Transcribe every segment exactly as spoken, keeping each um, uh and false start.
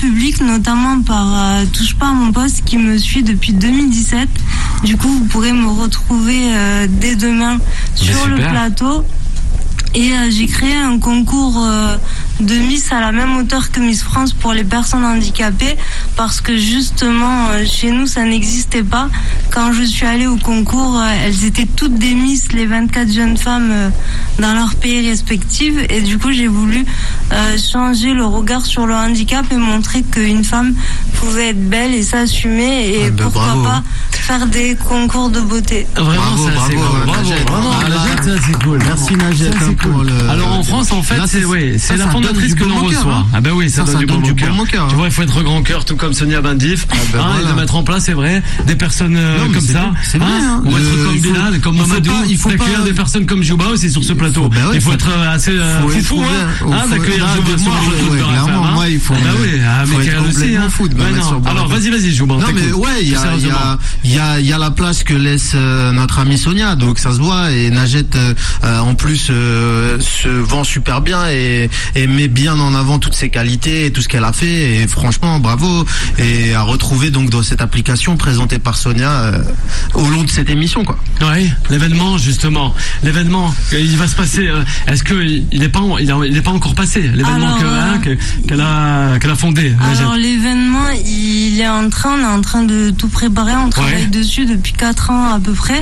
public, notamment par euh, Touche pas à mon poste qui me suit depuis deux mille dix-sept. Du coup, vous pourrez me retrouver euh, dès demain sur le plateau. Et euh, j'ai créé un concours euh, de Miss à la même hauteur que Miss France pour les personnes handicapées parce que justement euh, chez nous ça n'existait pas. Quand je suis allée au concours, euh, elles étaient toutes des Miss, les vingt-quatre jeunes femmes euh, dans leur pays respectifs et du coup j'ai voulu euh, changer le regard sur le handicap et montrer qu'une femme pouvait être belle et s'assumer et ah ben pourquoi bravo. Pas faire des concours de beauté. Vraiment, bravo, ça, bravo, c'est cool. Bravo, Najette. bravo. Ah, Najette, ça, c'est cool. Merci Najette. Ça, c'est cool. Le... Alors en France, en fait, là, c'est, ouais, c'est la fondatrice que l'on reçoit. Hein. Ah ben oui, ça, ça donne, ça du, bon bon cœur. Hein. Tu vois, il faut être grand cœur, tout comme Sonia Bandif. Ah ben hein, voilà. Et de mettre en place, c'est vrai, des personnes euh, non, comme ça. Cool. C'est vrai. Hein. Ou être comme Bilal, comme Mamadou. Il faut d'accueillir des personnes comme Jouba aussi sur ce plateau. Il faut être assez fou, hein, d'accueillir Jouba sur le plateau de Raphaël. Moi, il faut. Ah ben oui, mais Kérel aussi. Alors vas-y, vas-y, Jouba. Non mais ouais, il y a, il y a, il y a, il y a la place que laisse euh, notre amie Sonia, donc ça se voit. Et Najette, euh, en plus, euh, se vend super bien et, et met bien en avant toutes ses qualités et tout ce qu'elle a fait. Et franchement, bravo. Et à retrouver donc dans cette application présentée par Sonia euh, au long de cette émission, quoi. Oui, l'événement justement, l'événement, il va se passer. Euh, est-ce que il n'est pas, il n'est pas encore passé l'événement que, hein, que, qu'elle a, qu'elle a fondé. Alors Najette. L'événement, il est en train, on est en train de tout préparer, on travaille ouais. dessus depuis quatre ans à peu près.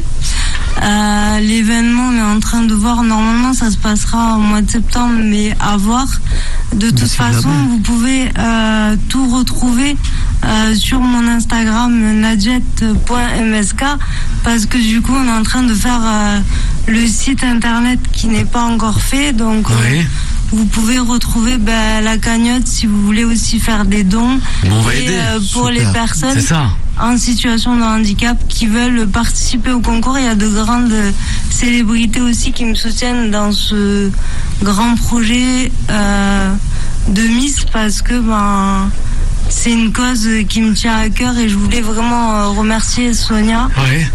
Euh, l'événement, on est en train de voir, normalement ça se passera au mois de septembre, mais à voir. De toute Merci façon, vous pouvez euh, tout retrouver euh, sur mon Instagram najette point m s k parce que du coup on est en train de faire euh, le site internet qui n'est pas encore fait, donc oui. euh, vous pouvez retrouver bah, la cagnotte si vous voulez aussi faire des dons. Bon, on va aider. Euh, pour Super. Les personnes C'est ça. en situation de handicap qui veulent participer au concours. Il y a de grandes célébrités aussi qui me soutiennent dans ce grand projet euh, de Miss parce que ben c'est une cause qui me tient à cœur et je voulais vraiment remercier Sonia ouais.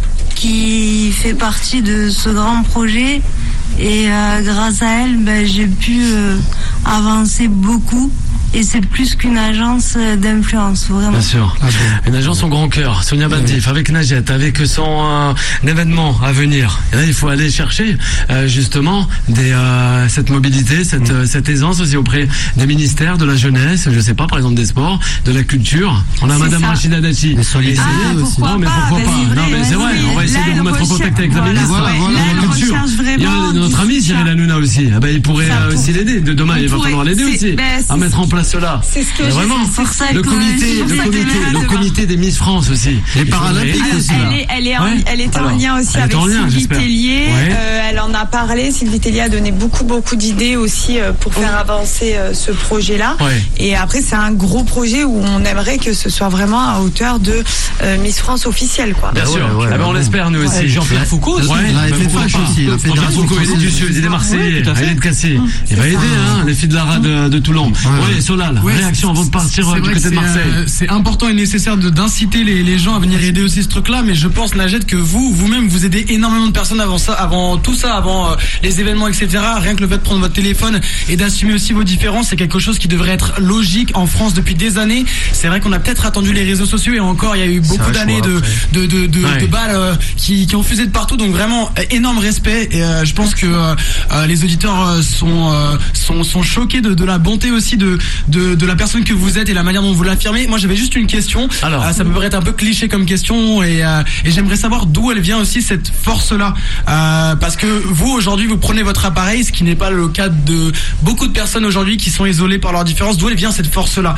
qui fait partie de ce grand projet et euh, grâce à elle ben, j'ai pu euh, avancer beaucoup. Et c'est plus qu'une agence d'influence, vraiment. Bien sûr. Ah bon. Une agence au grand cœur. Sonia Bandif, oui. avec Najette, avec son euh, événement à venir. Et là, il faut aller chercher euh, justement des, euh, cette mobilité, cette, euh, cette aisance aussi auprès des ministères de la jeunesse, je sais pas, par exemple des sports, de la culture. On a c'est Madame ça. Rachida Dati. Des solidaires ah, aussi. Non, mais pourquoi pas, pas. Non, mais c'est vrai. On va essayer là, de vous mettre en contact avec voilà, la ministre voilà, voilà, de la culture. Il y a notre ami Cyril Hanouna aussi. Ah ben, il pourrait euh, aussi l'aider. De demain, il va falloir l'aider aussi à mettre en place cela. C'est ce que mais vraiment, c'est pour ça le comité, le comité, le comité des Miss France aussi. Les Paralympiques aussi. Elle, est, elle, est en, ouais. elle était Alors, en lien aussi avec lien, Sylvie Tellier. Ouais. Euh, elle en a parlé. Sylvie Tellier a donné beaucoup, beaucoup d'idées aussi euh, pour faire oh. avancer euh, ce projet-là. Ouais. Et après, c'est un gros projet où on aimerait que ce soit vraiment à hauteur de euh, Miss France officielle, quoi. Bien sûr. Ouais, ouais, ah ben on l'espère nous aussi. Ouais. Jean-Pierre Foucault. Ouais. La F F H aussi. La Fédération Foucault, il est du Sud, il est Marseillais, il est de Cassé. Il va aider les filles de la rade de Toulon. Oui, Solal. Réaction avant de partir du côté de Marseille. Euh, c'est important et nécessaire de, d'inciter les, les gens à venir aider aussi ce truc-là, mais je pense, Najette, que vous, vous-même, vous aidez énormément de personnes avant ça, avant tout ça, avant euh, les événements, et cetera. Rien que le fait de prendre votre téléphone et d'assumer aussi vos différences, c'est quelque chose qui devrait être logique en France depuis des années. C'est vrai qu'on a peut-être attendu les réseaux sociaux et encore, il y a eu beaucoup d'années de, de, de, de, ouais. de balles euh, qui, qui ont fusé de partout, donc vraiment, euh, énorme respect et euh, je pense que euh, les auditeurs euh, sont, euh, sont, sont choqués de, de la bonté aussi de, de, de la personne que vous êtes et la manière dont vous l'affirmez. Moi j'avais juste une question. Alors, euh, ça peut paraître un peu cliché comme question et, euh, et j'aimerais savoir d'où elle vient aussi cette force-là. Euh, parce que vous aujourd'hui vous prenez votre appareil, ce qui n'est pas le cas de beaucoup de personnes aujourd'hui qui sont isolées par leurs différences. D'où elle vient cette force-là?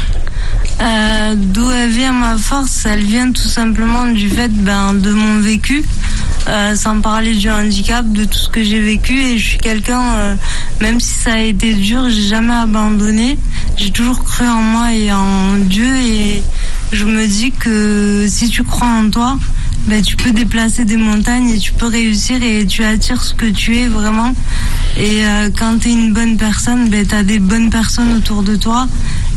euh, D'où elle vient ma force? Elle vient tout simplement du fait ben, de mon vécu. Euh, sans parler du handicap, de tout ce que j'ai vécu et je suis quelqu'un, euh, même si ça a été dur, j'ai jamais abandonné, j'ai toujours cru en moi et en Dieu et je me dis que si tu crois en toi, ben, tu peux déplacer des montagnes et tu peux réussir et tu attires ce que tu es vraiment et euh, quand tu es une bonne personne, ben, tu as des bonnes personnes autour de toi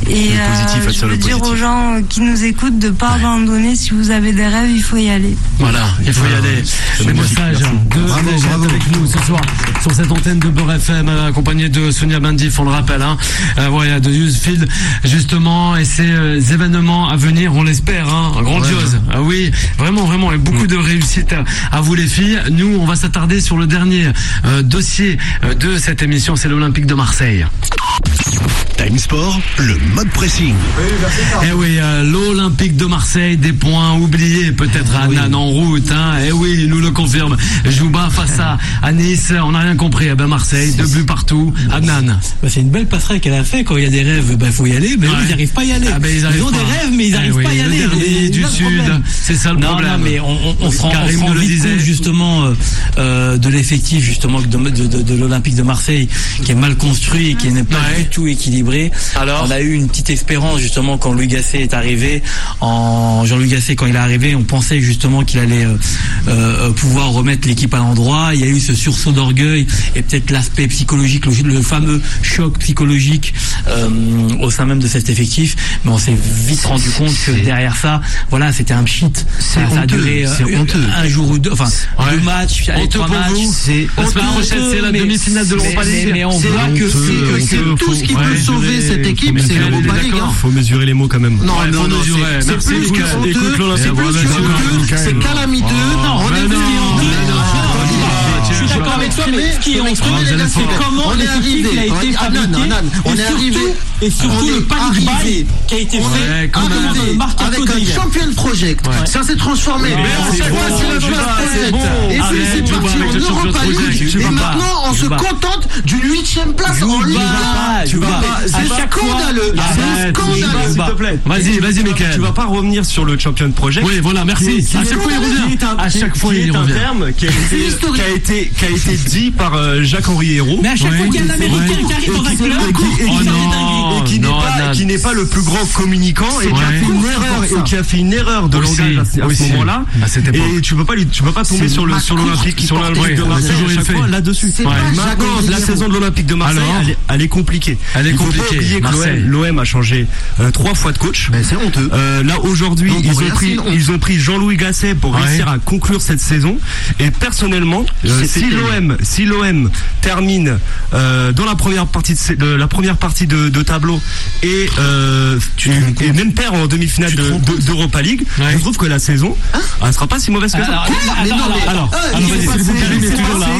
Et euh, je veux dire aux gens qui nous écoutent de ne pas ouais. abandonner. Si vous avez des rêves, il faut y aller. Voilà, il faut y aller. C'est le message de Najat avec nous ce soir sur cette antenne de Beurre F M, accompagné de Sonia Bendif, on le rappelle, hein. Euh, voilà, de Youthfield, justement, et ces euh, événements à venir, on l'espère, hein, grandiose. Ouais. Ah oui, vraiment, vraiment, et beaucoup de réussite à, à vous les filles. Nous, on va s'attarder sur le dernier euh, dossier euh, de cette émission, c'est l'Olympique de Marseille. Time Sport, le mode pressing. Eh oui, euh, l'Olympique de Marseille, des points oubliés peut-être à Nan en route. Hein. Eh oui, il nous le confirme. Jouba face à, à Nice, on n'a rien compris. Eh ben Marseille, deux buts partout. À Nan. Bah, c'est une belle passerelle qu'elle a fait. Quand il y a des rêves, il bah, faut y aller. Mais ouais. eux, ils n'arrivent pas à y aller. Ah, ben, ils, ils ont pas. des rêves, mais ils n'arrivent eh oui, pas à y aller. Les du Sud, c'est ça le non, problème. Non, mais on, on, on se rend, on se rend vite compte justement euh, de l'effectif justement de, de, de, de l'Olympique de Marseille qui est mal construit et qui n'est pas ouais. du tout équilibré. Alors, on a eu une petite espérance justement quand Louis Gasset est arrivé. En Jean-Louis Gasset, quand il est arrivé, on pensait justement qu'il allait euh, euh, pouvoir remettre l'équipe à l'endroit. Il y a eu ce sursaut d'orgueil et peut-être l'aspect psychologique, le, le fameux choc psychologique euh, au sein même de cet effectif. Mais on s'est vite rendu compte que derrière ça, voilà, c'était un cheat. Ça, ça a duré euh, un jour ou deux, enfin ouais. deux matchs, allez, trois matchs. C'est la semaine prochaine, c'est la demi-finale de l'Europa League. Mais on voit que c'est tout ce qui peut sauver cette équipe, c'est l'Europa League. Faut mesurer les mots quand même. Non, non, non, c'est plus que honteux, c'est plus que honteux, c'est calamiteux. On est je suis d'accord avec toi, mais ce qui est honteux, c'est comment l'effectif a été fabriqué. On est arrivé. Et surtout le panic buy qui a été fait avec un champion project. Ça s'est transformé. Et puis c'est parti en Europa League. Et maintenant on se contente d'une huitième place en Ligue un. C'est scandaleux. C'est scandaleux. S'il te plaît. Vas-y, vas-y, Mickaël. Tu vas pas revenir sur le champion project. Oui, voilà, merci. À chaque fois il revient. À chaque fois il revient. C'est un terme qui a été qui a été dit par Jacques-Henri Hérault. Mais à chaque fois qu'il y a un Américain qui arrive dans un club, et qui n'est pas qui n'est pas le plus grand communicant et qui a fait une erreur et qui a fait une erreur de langage à ce moment-là. Et tu peux pas tu peux pas tomber sur le sur l'Olympique sur l'Olympique de Marseille à chaque fois là-dessus. Maintenant la saison de l'Olympique de Marseille elle est compliquée. Elle est compliquée. L'O M a changé trois fois de coach. Mais c'est honteux. Là aujourd'hui ils ont pris ils ont pris Jean-Louis Gasset pour réussir à conclure cette saison. Et personnellement si l'O M si l'O M termine dans la première partie de la première partie de tableau et, euh, et, et même perd en demi-finale de, de, d'Europa League, ouais. je trouve que la saison hein elle ne sera pas si mauvaise que ça. Alors, vas-y, s'il vous plaît, mais toujours là.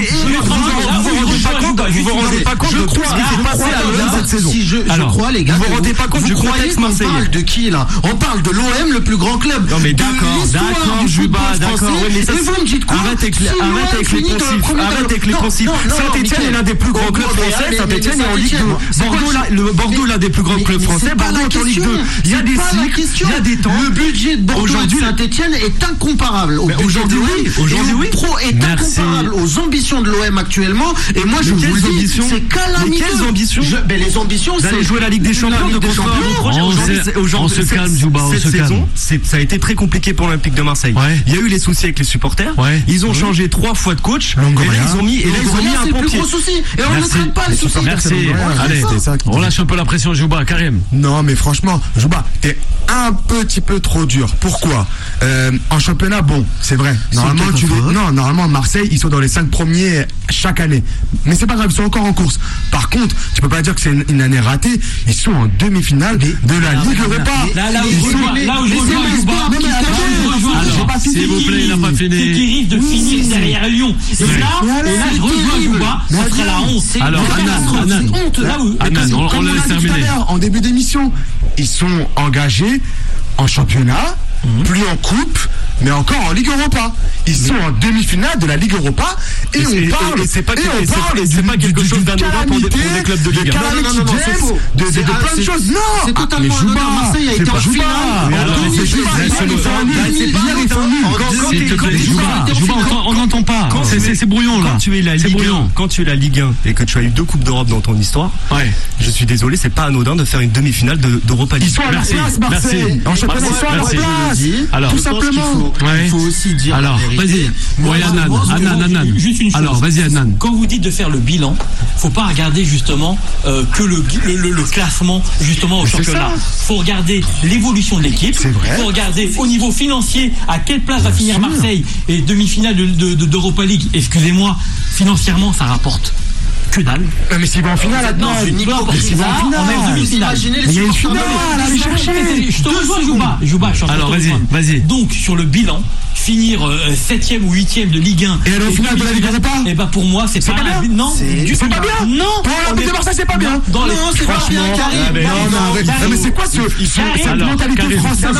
Vous vous rendez pas compte de tout ce qui s'est passé à l'O M cette saison. Je crois, les gars, vous vous rendez pas compte du contexte marseillais. On parle de qui là? On parle de l'O M, le plus grand club. Non mais d'accord, d'accord, Juba, d'accord. Et vous me dites quoi? Arrête avec les poncifs, arrête avec les poncifs. Saint-Etienne est l'un des plus grands clubs français. Saint-Etienne est en Ligue deux. Bordeaux, Bordeaux, l'un des plus grands clubs français. Bordeaux est en Ligue deux. Il y a des cycles, il y a des temps. Le budget de Bordeaux et de Saint-Etienne est incomparable. Aujourd'hui, oui. Aujourd'hui, oui. Pro est incomparable aux ambitions de l'O M actuellement. Et moi, je vous le dis, c'est calamiteux. Quelles ambitions? Mais les ambitions, c'est d'aller jouer la Ligue des Champions, de construire un projet. On se calme, Jouba, on se calme. Ça a été très compliqué pour l'Olympique de Marseille. Il y a eu les soucis avec les supporters. Ils ont changé trois fois de coach. Et là, ils ont mis, et là, ils ont mis un pompier. Et on ne traite pas les soucis. Merci. Allez, on lâche un peu la pression, Jouba. Karim. Non, mais franchement, Jouba, t'es un petit peu trop dur. Pourquoi? euh, En championnat, bon, c'est vrai. Normalement, tu les... non, normalement, Marseille, ils sont dans les cinq premiers chaque année. Mais c'est pas grave, ils sont encore en course. Par contre, tu peux pas dire que c'est une, une année ratée. Ils sont en demi-finale de la Ligue Europa. Là, là où je rejoins Jouba, s'il vous plaît, il n'a pas fini. C'est qui risque de finir derrière Lyon. Et là, et là, je rejoins Jouba. Ça serait la honte. Alors, Anan, Anan, on laisse terminer. En début d'émission, ils sont engagés en championnat, mmh. plus en coupe, mais encore en Ligue Europa. Ils sont en demi-finale de la Ligue Europa et, et on parle. Et c'est pas, et et c'est pas, c'est pas quelque chose d'anodin pour, pour des clubs de Ligue un. Non, non, non, non, c'est faux. De, de, de plein de choses. Non, c'est totalement anodin. Marseille a été en finale. On n'entend pas. C'est brouillon là. Quand tu es la Ligue un et que tu as eu deux coupes d'Europe dans ton histoire, je suis désolé, c'est pas anodin de faire une demi-finale d'Europa League. Ils sont à la place, Marseille. En championnat, ils sont à la place. Alors, tout simplement. Chico. Il faut aussi dire. Alors, vas-y. Oui, Adnan, Adnan, Adnan. Juste une chose. Alors, vas-y, Adnan. Quand vous dites de faire le bilan, faut pas regarder justement euh, que le, le, le, le classement justement au championnat. Faut regarder l'évolution de l'équipe. C'est vrai. Faut regarder au niveau financier à quelle place va finir Marseille et demi-finale de, de, de, d'Europa League. Excusez-moi, financièrement, ça rapporte que dalle. Non, mais s'il va en finale, Adnan. S'il va en finale. Il y a une finale, allez chercher. Je te rejoins, Jouba. Jouba, je suis en train de Alors, te vas-y, rejoindre. vas-y. Donc, sur le bilan, finir septième ou huitième de Ligue un. Et aller au final de la Ligue Europa. Et bah pour moi, c'est pas bien. Non, c'est pas bien. Non. Pour l'Olympique de Marseille, c'est pas bien. Non, c'est pas bien, Karim. Non, mais c'est quoi ce cette mentalité française?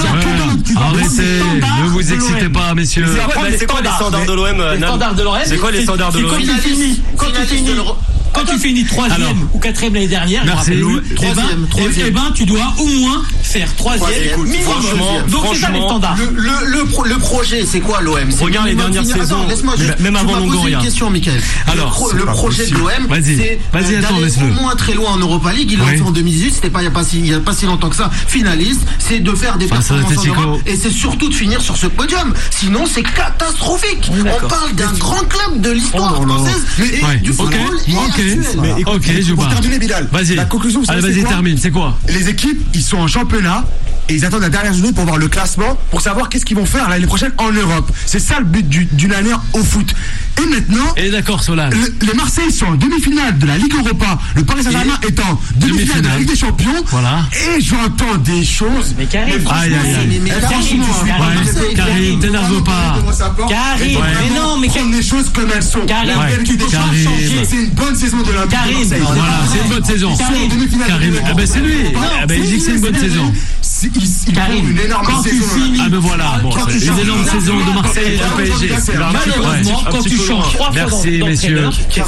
Arrêtez, ne vous excitez pas, messieurs. C'est quoi les standards de l'O M? Les standards de l'O M. C'est quoi les standards de l'O M? Quand tu finis Quand tu finis troisième ou quatrième l'année dernière, troisième, eh ben tu dois au moins faire troisième minimum. Donc c'est ça les standards. Le, le, le projet, c'est quoi l'O M? Regarde les dernières saisons, même avant Longoria. Une question, Mickaël. Alors, le, le projet de l'O M, c'est d'aller au moins très loin en Europa League. Ils l'ont fait en deux mille dix-huit, c'était pas il y a pas si il y a pas si longtemps que ça. Finaliste, c'est de faire des performances en Europe et c'est surtout de finir sur ce podium. Sinon, c'est catastrophique. On parle d'un grand club de l'histoire française et du football. Mais écoute, ok, je pour terminer, Bilal, vas-y. La conclusion, vous Allez, savez, vas-y, termine, c'est quoi? Les équipes, ils sont en championnat et ils attendent la dernière journée pour voir le classement, pour savoir qu'est-ce qu'ils vont faire l'année prochaine en Europe. C'est ça le but du, d'une année au foot. Et maintenant, et d'accord, Solal. Le, les Marseille sont en demi-finale de la Ligue Europa. Le Paris Saint-Germain est en demi-finale de la Ligue des Champions. Voilà. Et j'entends des choses. Mais Karim, aïe, aïe, aïe. Mais Karim, Karim, t'énerve pas. Karim, mais non, mais prendre les choses comme elles sont. Karim, tu peux pas changer. C'est une bonne saison de l'Olympique de Marseille. Voilà, c'est une bonne saison. Karim, ah ben c'est lui. Ah ben il dit que c'est une bonne saison. Il Karim, une énorme quand saison. Tu finis, ah ben voilà, bon, une énorme saison de Marseille et de P S G. Malheureusement, quand tu changes trois fois d'entraîneur,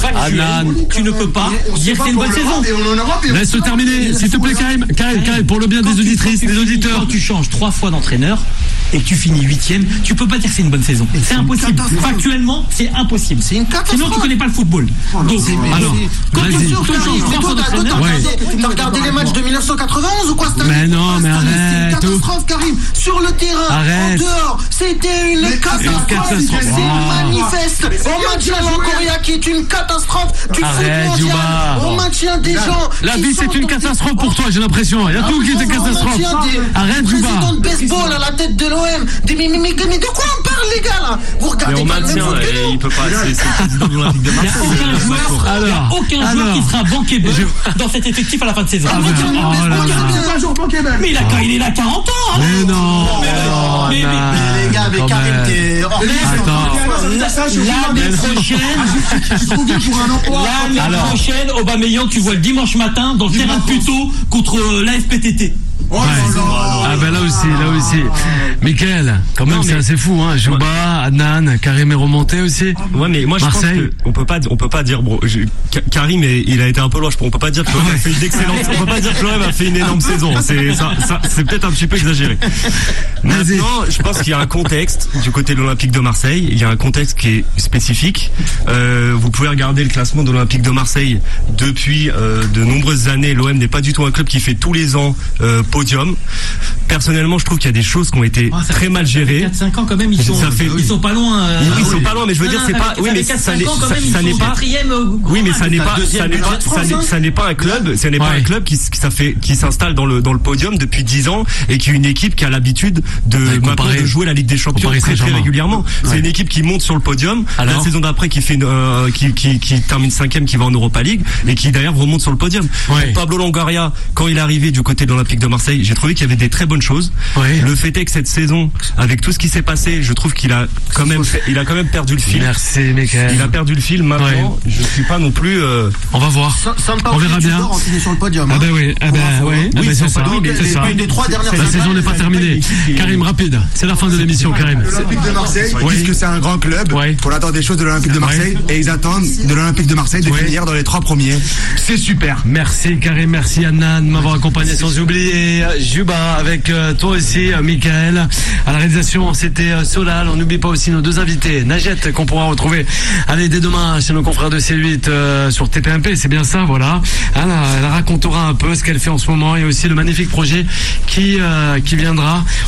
tu ne peux pas dire que c'est une bonne saison. Laisse-le terminer, s'il te plaît, Karim. Karim, Karim, pour le bien des auditrices, des auditeurs. Quand tu changes trois fois d'entraîneur et que tu finis huitième, tu peux pas dire que c'est une bonne saison. C'est impossible. Factuellement, c'est impossible. C'est une catastrophe. Sinon, tu connais pas le football. Donc, alors, quand tu changes trois fois d'entraîneur, t'as regardé les matchs de mille neuf cent quatre-vingt-onze ou quoi? Mais non, mais arrête. C'est une catastrophe, Karim. Sur le terrain, en dehors, c'était une catastrophe. C'est manifeste. On maintient Longoria qui est une catastrophe du foot mondial. On maintient des gens. La vie, c'est une catastrophe pour toi, j'ai l'impression. Il y a tout qui est une catastrophe. Arrête, Juba. Président de baseball à la tête de l'O M. Mais, mais, mais, mais de quoi on parle, les gars, là? Vous regardez mais on maintient, et il peut pas. C'est le président de l'Olympique de Marseille. Il n'y a aucun joueur qui sera bankable dans cet effectif à la fin de saison. Mais il a quarante ans. Mais non. Mais les gars, avec Karim, t'es hors l'année prochaine, l'année prochaine, Aubameyang, tu vois le dimanche matin dans le terrain de Puteaux contre l'A F P T T. Ouais. Ah ben là aussi, là aussi. Mickaël, quand même, non, c'est assez fou, hein. Jouba, ouais. Adnan, Karim est remonté aussi. Ouais, mais moi je Marseille. pense qu'on peut pas, on peut pas dire, bon, je, Karim, est, il a été un peu loin. On peut pas dire que l'O M a fait une excellente, on peut pas dire que l'O M a fait une énorme saison. C'est, ça, ça, c'est peut-être un petit peu exagéré. Maintenant, je pense qu'il y a un contexte du côté de l'Olympique de Marseille. Il y a un contexte qui est spécifique. Euh, vous pouvez regarder le classement de l'Olympique de Marseille depuis euh, de nombreuses années. L'O M n'est pas du tout un club qui fait tous les ans euh, podium. Personnellement, je trouve qu'il y a des choses qui ont été oh, très mal gérées. quatre cinq ans quand même, ils sont, ça fait, ils sont pas loin. Euh, oui, ils sont pas loin, mais je veux non, dire, c'est pas. Oui, mais ça, ça, n'est, ça, ça n'est pas. Oui, mais ça n'est pas. Ça n'est pas. Ça n'est, ça n'est pas un club. Ça n'est pas un club qui, qui, ça fait, qui s'installe dans le dans le podium depuis dix ans et qui est une équipe qui a l'habitude de, ouais, de jouer la Ligue des Champions très très régulièrement. Ouais. C'est une équipe qui monte sur le podium. Alors, la saison d'après, qui fait, une, euh, qui, qui, qui termine cinquième, qui va en Europa League et qui d'ailleurs remonte sur le podium. Ouais. Pablo Longoria, quand il est arrivé du côté de l'Olympique de Marseille, j'ai trouvé qu'il y avait des très bonnes choses. Ouais. Le fait est que cette saison, avec tout ce qui s'est passé, je trouve qu'il a quand même, fait, il a quand même perdu le fil. Merci, Mickaël. Il a perdu le fil. Maintenant, ouais. je suis pas non plus. Euh... On va voir. Ça, ça on verra bien. Sur le podium, ah ben oui, ah ben oui, ah ben c'est ça. C'est ça. Des trois dernières la saison n'est pas terminée. Karim, rapide. C'est la fin de l'émission, Karim. L'Olympique de Marseille, ils disent que c'est un grand club. Qu'on attend des choses de l'Olympique de Marseille et ils attendent de l'Olympique de Marseille de finir dans les trois premiers. C'est super. Merci, Karim. Merci, Adnan, de m'avoir accompagné, sans oublier Juba avec toi aussi, Mickaël. À la réalisation, c'était Solal. On n'oublie pas aussi nos deux invités, Najet, qu'on pourra retrouver allez, dès demain chez nos confrères de C huit euh, sur T P M P, c'est bien ça, voilà. Elle, elle racontera un peu ce qu'elle fait en ce moment et aussi le magnifique projet qui, euh, qui viendra.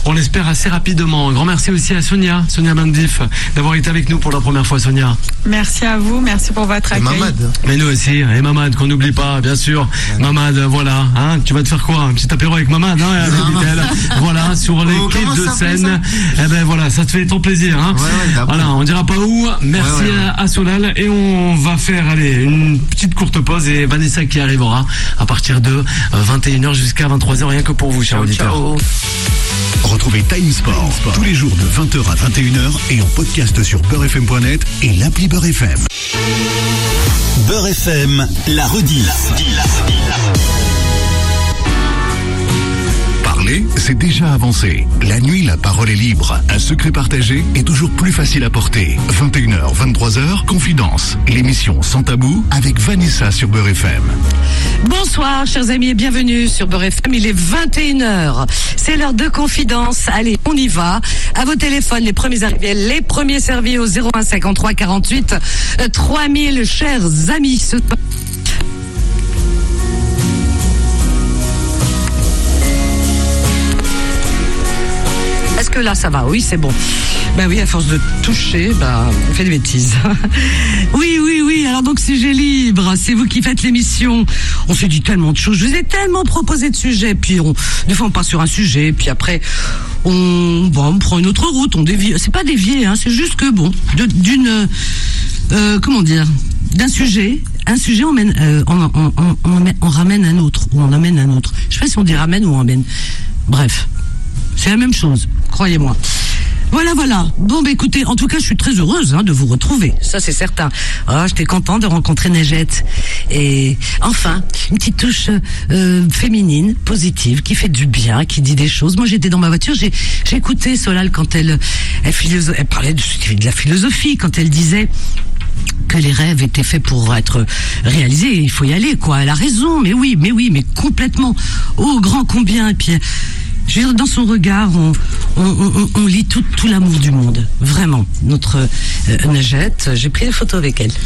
on l'espère assez rapidement. Un grand merci aussi à Sonia, Sonia Bandif, d'avoir été avec nous pour la première fois, Sonia. Merci à vous, merci pour votre accueil. Et Mamad. Mais nous aussi, et Mamad, qu'on n'oublie pas, bien sûr. Ouais. Mamad, voilà, hein, tu vas te faire quoi? Un petit apéro avec Mamad, hein, avec voilà, sur les oh, quais de Seine. Eh ben voilà, ça te fait ton plaisir, hein. Ouais, ouais, voilà, on dira pas où. Merci ouais, ouais, ouais. à Solal, et on va faire, allez, une petite courte pause, et Vanessa qui arrivera à partir de vingt et une heures jusqu'à vingt-trois heures, rien que pour vous, chers auditeurs. Retrouvez Time Sport, Sport tous les jours de vingt heures à vingt et une heures et en podcast sur beurre f m point net et l'appli Beurre F M. Beurre F M, la rediff. Parler, c'est déjà avancé. La nuit, la parole est libre. Un secret partagé est toujours plus facile à porter. vingt et une heures, vingt-trois heures, Confidence. L'émission Sans Tabou avec Vanessa sur Beurre F M. Bonsoir, chers amis, et bienvenue sur Beurre F M. Il est vingt et une heures. C'est l'heure de Confidence. Allez, on y va. À vos téléphones, les premiers arrivés, les premiers servis au zéro un cinquante-trois quarante-huit trois mille, chers amis. Ce... Est-ce que là ça va? Oui, c'est bon. Ben oui, à force de toucher, ben on fait des bêtises. Oui, oui, oui. Alors donc sujet libre, c'est vous qui faites l'émission. On s'est dit tellement de choses. Je vous ai tellement proposé de sujets, puis on des fois on passe sur un sujet, puis après on, bon, on prend une autre route, on dévie. C'est pas dévier, hein, c'est juste que bon, de, d'une, euh, comment dire, d'un sujet. Un sujet, on, mène, euh, on, on, on, on, on ramène un autre, ou on amène un autre. Je sais pas si on dit ramène ou on amène. Bref, c'est la même chose, croyez-moi. Voilà, voilà. Bon, bah écoutez, en tout cas, je suis très heureuse hein, de vous retrouver. Ça, c'est certain. Ah, j'étais contente de rencontrer Najette. Et enfin, une petite touche euh, féminine, positive, qui fait du bien, qui dit des choses. Moi, j'étais dans ma voiture, j'ai, j'ai écouté Solal quand elle, elle, philosoph... elle parlait de, de la philosophie, quand elle disait que les rêves étaient faits pour être réalisés. Il faut y aller, quoi. Elle a raison. Mais oui, mais oui, mais complètement. Oh, grand combien. Et puis... Je veux dire, dans son regard, on, on, on, on lit tout, tout l'amour du monde. Vraiment. Notre euh, Najette, j'ai pris des photos avec elle.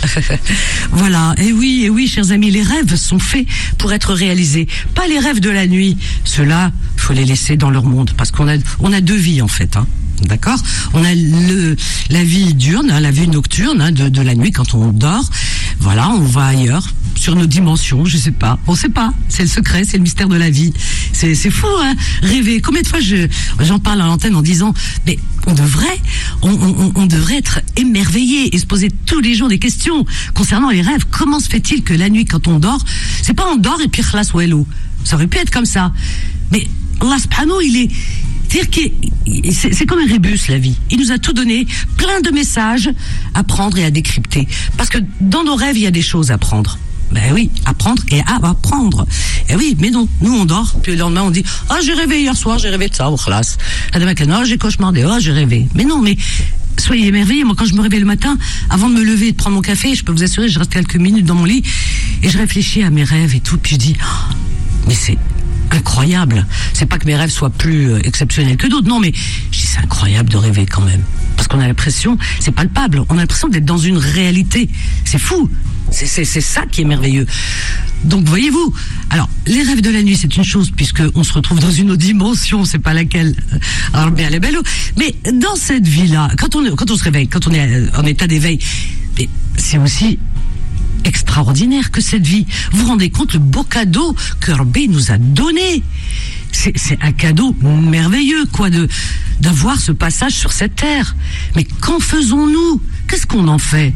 Voilà. Et oui, et oui, chers amis, les rêves sont faits pour être réalisés. Pas les rêves de la nuit. Ceux-là, faut les laisser dans leur monde. Parce qu'on a, on a deux vies, en fait, hein. D'accord? On a le, la vie diurne, hein, la vie nocturne, hein, de, de la nuit quand on dort. Voilà, on va ailleurs, sur nos dimensions, je sais pas. On sait pas. C'est le secret, c'est le mystère de la vie. C'est, c'est fou, hein? Rêver. Combien de fois je, j'en parle à l'antenne en disant, mais on devrait, on, on, on devrait être émerveillé et se poser tous les jours des questions concernant les rêves. Comment se fait-il que la nuit, quand on dort, c'est pas on dort et puis khlas ouelou. Ça aurait pu être comme ça. Mais Allah subhanahu, il est, c'est-à-dire que c'est, c'est comme un rébus, la vie. Il nous a tout donné, plein de messages à prendre et à décrypter. Parce que dans nos rêves, il y a des choses à prendre. Ben oui, apprendre et à apprendre. Et oui, mais non, nous on dort, puis le lendemain on dit « Ah, oh, j'ai rêvé hier soir, j'ai rêvé de ça, oh, khlas. » Oh, j'ai cauchemardé, oh, j'ai rêvé. Mais non, mais soyez émerveillés. Moi, quand je me réveille le matin, avant de me lever et de prendre mon café, je peux vous assurer, je reste quelques minutes dans mon lit et je réfléchis à mes rêves et tout, puis je dis oh, « Mais c'est... incroyable. C'est pas que mes rêves soient plus exceptionnels que d'autres, non, mais je dis c'est incroyable de rêver quand même. Parce qu'on a l'impression, c'est palpable, on a l'impression d'être dans une réalité. C'est fou. C'est, c'est, c'est ça qui est merveilleux. Donc, voyez-vous, alors, les rêves de la nuit, c'est une chose, puisque on se retrouve dans une autre dimension, c'est pas laquelle. Alors, bien, elle est belle. Mais dans cette vie-là, quand on, quand on se réveille, quand on est en état d'éveil, mais c'est aussi extraordinaire que cette vie. Vous vous rendez compte le beau cadeau que Rabbi nous a donné. C'est, c'est un cadeau merveilleux, quoi, de, d'avoir ce passage sur cette terre. Mais qu'en faisons-nous? Qu'est-ce qu'on en fait?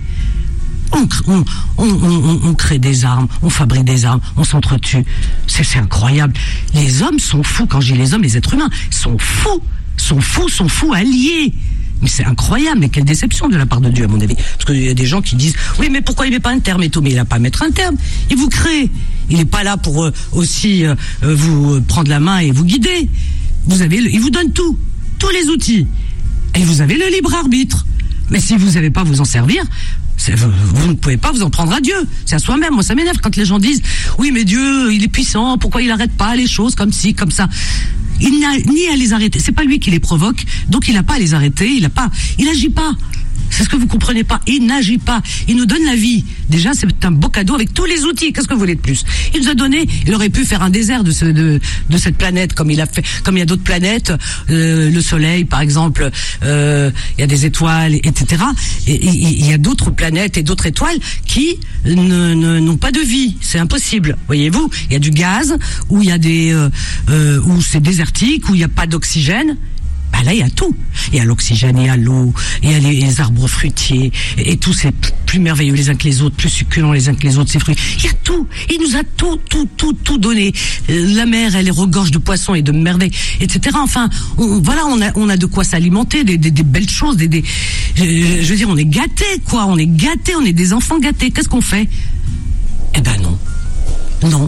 On, on, on, on, on crée des armes, on fabrique des armes, on s'entretue. C'est, c'est incroyable. Les hommes sont fous. Quand je dis les hommes, les êtres humains sont fous, sont fous, sont fous alliés. Mais c'est incroyable, mais quelle déception de la part de Dieu, à mon avis. Parce qu'il y a des gens qui disent, oui, mais pourquoi il met pas un terme et tout? Mais il n'a pas à mettre un terme. Il vous crée. Il n'est pas là pour euh, aussi euh, vous prendre la main et vous guider. Vous avez, le, il vous donne tout, tous les outils. Et vous avez le libre arbitre. Mais si vous n'avez pas à vous en servir, c'est, vous, vous ne pouvez pas vous en prendre à Dieu. C'est à soi-même. Moi, ça m'énerve quand les gens disent, oui, mais Dieu, il est puissant, pourquoi il n'arrête pas les choses comme ci, comme ça? Il n'a ni à les arrêter. C'est pas lui qui les provoque, donc il n'a pas à les arrêter. Il n'a pas, il agit pas. C'est ce que vous comprenez pas. Il n'agit pas. Il nous donne la vie. Déjà, c'est un beau cadeau avec tous les outils. Qu'est-ce que vous voulez de plus? Il nous a donné, il aurait pu faire un désert de ce, de, de cette planète, comme il a fait, comme il y a d'autres planètes, euh, le soleil, par exemple, euh, il y a des étoiles, et cetera. Et il y a d'autres planètes et d'autres étoiles qui ne, ne, n'ont pas de vie. C'est impossible. Voyez-vous? Il y a du gaz, où il y a des, euh, euh, où c'est désertique, où il n'y a pas d'oxygène. Bah là, il y a tout. Il y a l'oxygène, il y a l'eau, il y a les, les arbres fruitiers, et, et tout, c'est plus merveilleux les uns que les autres, plus succulents les uns que les autres, ces fruits. Il y a tout. Il nous a tout, tout, tout, tout donné. La mer, elle est regorge de poissons et de merveilles, et cetera. Enfin, on, voilà, on a, on a de quoi s'alimenter, des, des, des belles choses, des, des, je, je veux dire, on est gâtés, quoi. On est gâtés, on est des enfants gâtés. Qu'est-ce qu'on fait? Eh ben non. Non.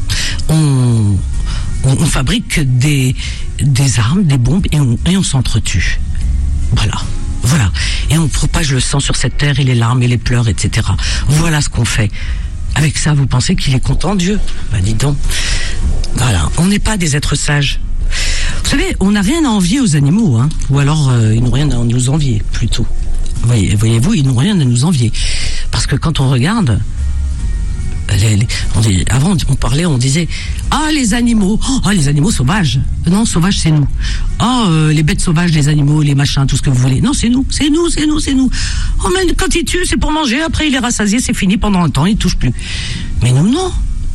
On... On, on fabrique des, des armes, des bombes, et on, et on s'entretue. Voilà. Voilà. Et on propage le sang sur cette terre, et les larmes, et les pleurs, et cetera. Voilà ce qu'on fait. Avec ça, vous pensez qu'il est content, Dieu? Ben, dis donc. Voilà. On n'est pas des êtres sages. Vous savez, on n'a rien à envier aux animaux, hein. Ou alors, euh, ils n'ont rien à nous envier, plutôt. Voyez, voyez-vous, ils n'ont rien à nous envier. Parce que quand on regarde, Les, les, on dit, avant on parlait, on disait ah les animaux, ah les animaux sauvages. Non, sauvages c'est nous. Ah euh, les bêtes sauvages, les animaux, les machins, tout ce que vous voulez. Non, c'est nous, c'est nous, c'est nous, c'est nous. Oh mais quand ils tuent, c'est pour manger. Après il est rassasié, c'est fini pendant un temps, il touche plus. Mais nous non,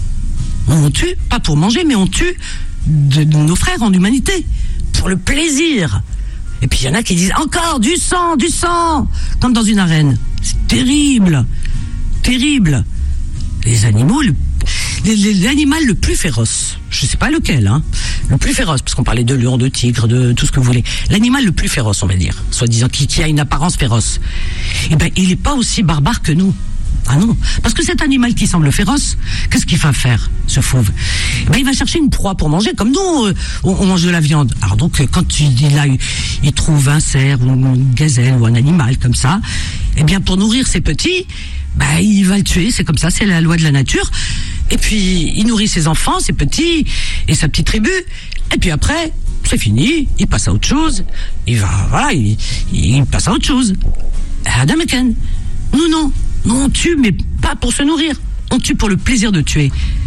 on tue pas pour manger, mais on tue de, de nos frères en humanité pour le plaisir. Et puis il y en a qui disent encore du sang, du sang, comme dans une arène. C'est terrible, terrible. Les animaux, le, l'animal le plus féroce, je sais pas lequel, hein, le plus féroce, parce qu'on parlait de lion, de tigre, de tout ce que vous voulez. L'animal le plus féroce, on va dire, soi-disant, qui, qui a une apparence féroce, eh ben, il est pas aussi barbare que nous. Ah non, parce que cet animal qui semble féroce, qu'est-ce qu'il va faire, ce fauve? Eh ben, il va chercher une proie pour manger, comme nous, euh, on, on mange de la viande. Alors donc, quand il, a, il trouve un cerf, ou une gazelle, ou un animal comme ça, eh bien, pour nourrir ses petits, bah, il va le tuer, c'est comme ça, c'est la loi de la nature. Et puis, il nourrit ses enfants, ses petits, et sa petite tribu. Et puis après, c'est fini, il passe à autre chose. Il va, voilà, il, il passe à autre chose. Adam et Ken. Nous, non. Nous, on tue, mais pas pour se nourrir. On tue pour le plaisir de tuer.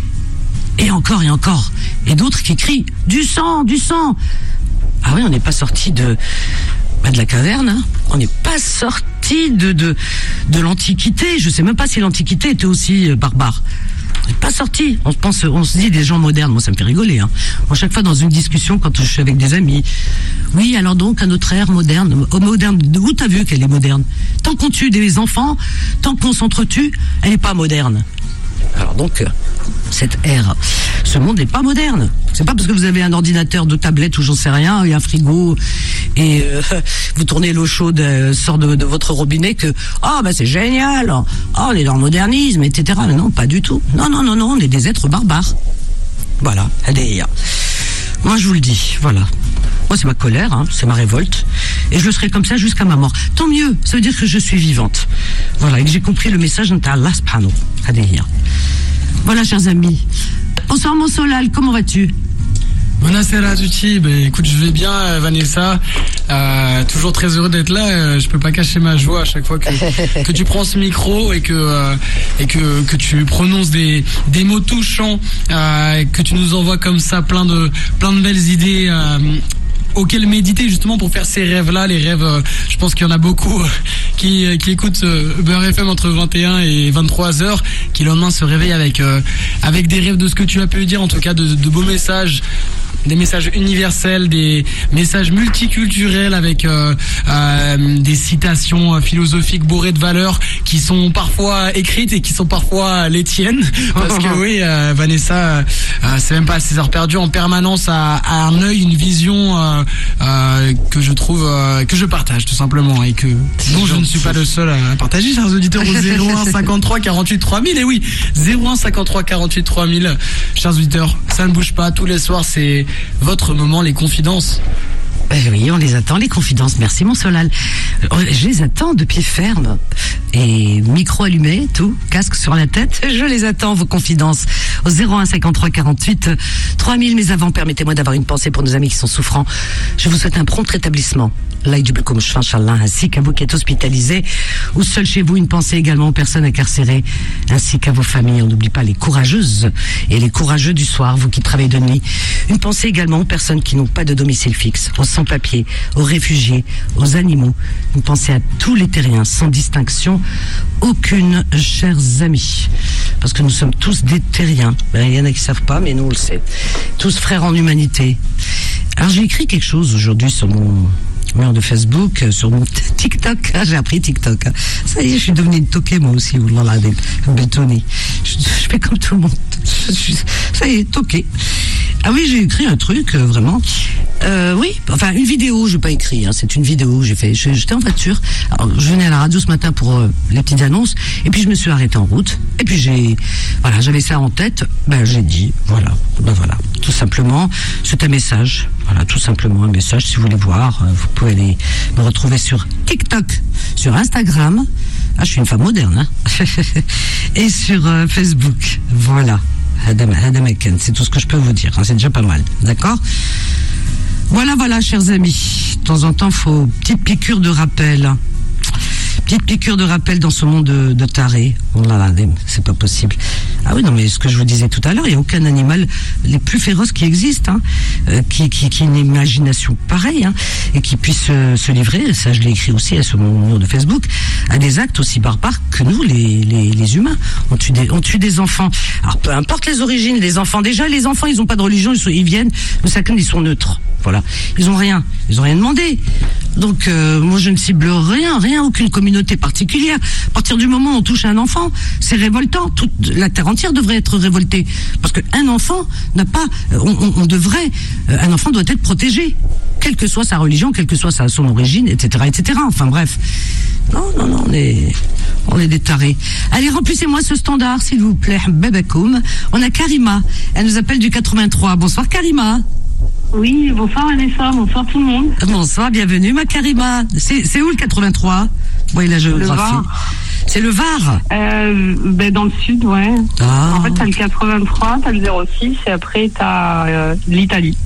Et encore et encore. Et d'autres qui crient, du sang, du sang. Ah oui, on n'est pas sorti de... de la caverne, hein. On n'est pas sorti de, de, de l'Antiquité. Je sais même pas si l'Antiquité était aussi euh, barbare. On n'est pas sorti. On se pense, on se dit des gens modernes. Moi, ça me fait rigoler, hein. Moi, chaque fois dans une discussion, quand je suis avec des amis, oui, alors donc, à notre ère moderne, au moderne, où t'as vu qu'elle est moderne? Tant qu'on tue des enfants, tant qu'on s'entretue, elle n'est pas moderne. Alors donc, cette ère, ce monde n'est pas moderne. C'est pas parce que vous avez un ordinateur de tablette ou j'en sais rien, et un frigo, et euh, vous tournez l'eau chaude euh, sort de, de votre robinet que ah oh, bah c'est génial, oh on est dans le modernisme, et cetera. Mais non, pas du tout. Non, non, non, non, on est des êtres barbares. Voilà, allez. Moi je vous le dis, voilà. Moi c'est ma colère, hein, c'est ma révolte, et je le serai comme ça jusqu'à ma mort. Tant mieux, ça veut dire que je suis vivante. Voilà, et que j'ai compris le message d'Allah subhanahu wa ta'ala. Voilà, chers amis. Bonsoir mon Solal, comment vas-tu? Buonasera a tutti, ben, écoute, je vais bien, euh, Vanessa. Euh, toujours très heureux d'être là. Euh, je peux pas cacher ma joie à chaque fois que, que tu prends ce micro et que euh, et que que tu prononces des des mots touchants, euh, que tu nous envoies comme ça plein de plein de belles idées. Euh, auxquels méditer justement pour faire ces rêves-là, les rêves, euh, je pense qu'il y en a beaucoup euh, qui, euh, qui écoutent euh, Beurre F M entre vingt et un et vingt-trois heures, qui le lendemain se réveillent avec, euh, avec des rêves de ce que tu as pu dire, en tout cas de, de beaux messages, des messages universels, des messages multiculturels avec euh, euh, des citations philosophiques bourrées de valeurs qui sont parfois écrites et qui sont parfois les tiennes, parce que oui, euh, Vanessa, euh, c'est même pas à ses heures perdues, en permanence à, à un œil, une vision euh, euh, que je trouve euh, que je partage tout simplement, et que dont je ne suis pas le seul à partager, chers auditeurs, au zéro un cinquante-trois quarante-huit trois mille. Et oui, zéro un cinquante-trois quarante-huit trois mille, chers auditeurs, ça ne bouge pas, tous les soirs c'est votre moment, les confidences. Eh oui, on les attend, les confidences. Merci, mon Solal. Je les attends de pied ferme. Et micro allumé, tout, casque sur la tête. Je les attends, vos confidences. Au zéro un cinquante-trois quarante-huit trois mille. Mais avant, permettez-moi d'avoir une pensée pour nos amis qui sont souffrants. Je vous souhaite un prompt rétablissement. Allah yajib lakoum shfa inchallah, ainsi qu'à vous qui êtes hospitalisés ou seuls chez vous. Une pensée également aux personnes incarcérées, ainsi qu'à vos familles. On n'oublie pas les courageuses et les courageux du soir, vous qui travaillez de nuit. Une pensée également aux personnes qui n'ont pas de domicile fixe, aux sans-papiers, aux réfugiés, aux animaux. Une pensée à tous les terriens, sans distinction aucune, chers amis. Parce que nous sommes tous des terriens. Ben, il y en a qui ne savent pas, mais nous on le sait. Tous frères en humanité. Alors j'ai écrit quelque chose aujourd'hui sur mon mur de Facebook, sur mon TikTok. Ah, j'ai appris TikTok. Ça y est, je suis devenue une toquée moi aussi. Oulala, des bétonniers. Je, je fais comme tout le monde. Je, je, ça y est, toquée. Ah oui, j'ai écrit un truc, euh, vraiment. Euh, oui, enfin une vidéo, je n'ai pas écrit, hein, c'est une vidéo, j'ai fait, j'étais en voiture, alors, je venais à la radio ce matin pour euh, les petites annonces, et puis je me suis arrêtée en route, et puis j'ai, voilà, j'avais ça en tête, ben j'ai dit, voilà, ben voilà, tout simplement, c'est un message, voilà, tout simplement un message, si vous voulez voir, euh, vous pouvez aller me retrouver sur TikTok, sur Instagram, ah je suis une femme moderne, hein, et sur euh, Facebook, voilà. C'est tout ce que je peux vous dire, hein, c'est déjà pas mal, d'accord? Voilà, voilà, chers amis. De temps en temps, il faut petite piqûre de rappel. Petite piqûre de rappel dans ce monde de, de tarés. Oh là là, c'est pas possible. Ah oui, non, mais ce que je vous disais tout à l'heure, il n'y a aucun animal les plus féroces qui existent, hein, euh, qui, qui, qui ait une imagination pareille, hein, et qui puisse euh, se livrer, ça je l'ai écrit aussi à ce mur de Facebook, à des actes aussi barbares que nous, les, les, les humains. On tue, des, on tue des enfants. Alors, peu importe les origines, les enfants, déjà, les enfants, ils n'ont pas de religion, ils, sont, ils viennent, le chacun, ils sont neutres. Voilà. Ils ont rien. Ils ont rien demandé. Donc, euh, moi, je ne cible rien, rien, aucune communauté particulière. À partir du moment où on touche un enfant, c'est révoltant. Toute la terre entière devrait être révoltée. Parce qu'un enfant n'a pas, on, on, on devrait, un enfant doit être protégé. Quelle que soit sa religion, quelle que soit sa, son origine, et cetera, et cetera. Enfin, bref. Non, non, non, on est, on est des tarés. Allez, remplissez-moi ce standard, s'il vous plaît. Babakoum. On a Karima. Elle nous appelle du quatre-vingt-trois. Bonsoir, Karima. Oui, bonsoir Vanessa, bonsoir tout le monde. Bonsoir, bienvenue ma Karima. C'est, c'est où le quatre-vingt-trois? Oui, la géographie. C'est le Var. Euh, ben dans le sud, ouais. Ah. En fait, t'as le quatre-vingt-trois, t'as le zéro six, et après t'as euh, l'Italie.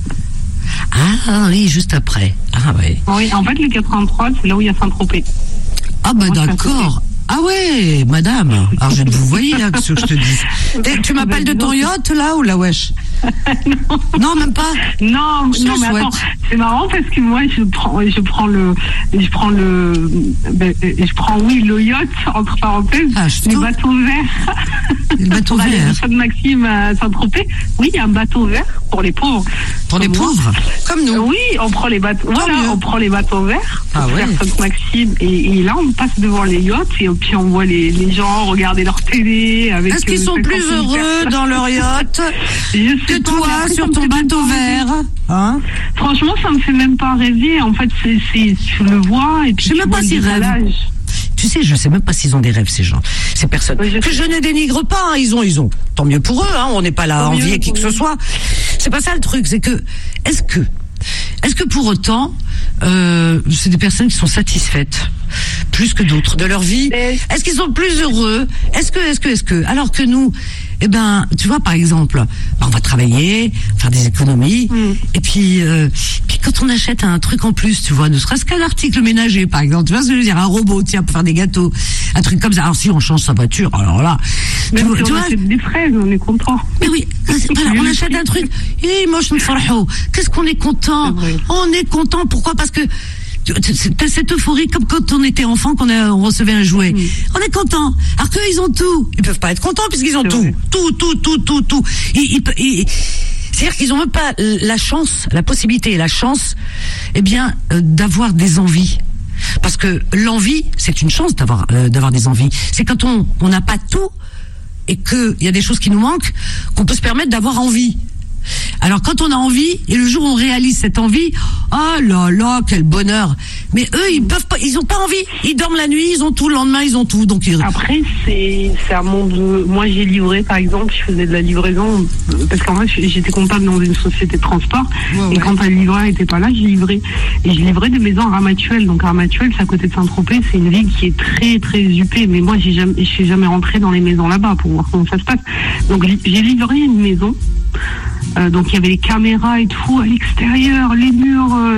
Ah oui, juste après. Ah oui. Oui, en fait, le quatre-vingt-trois, c'est là où il y a Saint-Tropez. Ah bah moi, d'accord. Ah ouais, madame. Alors je vais vous voyez là, ce que je te dis. Et tu m'appelles de ton yacht là ou la wesh? non. non, même pas. Non, je non, mais attends, c'est marrant parce que moi je prends, je prends le, je prends le, ben, je prends oui le yacht entre parenthèses, ah, les bateaux verts. Les bateaux verts. Saint Maxime à Saint-Tropez. Oui, il y a un bateau vert pour les pauvres. Pour les pauvres, comme nous. Oui, on prend les bateaux. Tant voilà, mieux. On prend les bateaux verts pour ah, faire ouais. Saint Maxime et, et là on passe devant les yachts et puis on voit les, les gens regarder leur télé avec. Est-ce qu'ils euh, sont plus heureux dans leur yacht que toi pas, sur ton bateau vert? Hein? Franchement, ça me fait même pas rêver. En fait, c'est, c'est tu le vois et puis. Je sais même pas s'ils rêvent. Tu sais, je sais même pas s'ils ont des rêves, ces gens, ces personnes. Oui, je que je ne dénigre pas, hein, ils ont, ils ont. Tant mieux pour eux, hein, on n'est pas là à envier qui que ce soit. C'est pas ça le truc, c'est que, est-ce que, est-ce que pour autant, euh, c'est des personnes qui sont satisfaites plus que d'autres de leur vie? Est-ce qu'ils sont plus heureux? Est-ce que, est-ce que, est-ce que, alors que nous, eh ben, tu vois, par exemple, on va travailler, faire des économies, mm. et puis, euh, puis quand on achète un truc en plus, tu vois, ne serait-ce qu'un article ménager, par exemple, tu vois ce que je veux dire, un robot, tiens, pour faire des gâteaux, un truc comme ça. Alors si on change sa voiture, alors là, même tu, si tu on vois, achète des fraises, on est content. Mais oui, voilà, on achète un truc, et moi je me farho, qu'est-ce qu'on est content, on est content. Pourquoi? Parce que t'as cette euphorie comme quand on était enfant, qu'on a, on recevait un jouet. Mmh. On est content. Alors qu'eux, ils ont tout. Ils peuvent pas être contents puisqu'ils ont tout. tout. Tout, tout, tout, tout, ils, ils, ils, c'est-à-dire qu'ils ont même pas la chance, la possibilité et la chance, eh bien, euh, d'avoir des envies. Parce que l'envie, c'est une chance d'avoir, euh, d'avoir des envies. C'est quand on, on n'a pas tout et qu'il y a des choses qui nous manquent, qu'on peut se permettre d'avoir envie. Alors quand on a envie et le jour où on réalise cette envie, oh là là, quel bonheur. Mais eux, ils peuvent pas, ils ont pas envie. Ils dorment la nuit, ils ont tout, le lendemain ils ont tout. Donc ils... Après c'est c'est un monde. Moi j'ai livré par exemple, je faisais de la livraison parce qu'en fait j'étais comptable dans une société de transport ouais, et ouais. Quand un livreur était pas là, je livrais et je livrais des maisons à Ramatuelle. Donc Ramatuelle, c'est à côté de Saint-Tropez, c'est une ville qui est très très huppée. Mais moi j'ai jamais, je suis jamais rentrée dans les maisons là-bas pour voir comment ça se passe. Donc j'ai livré une maison. Euh, donc il y avait les caméras et tout à l'extérieur, les murs, euh, donc je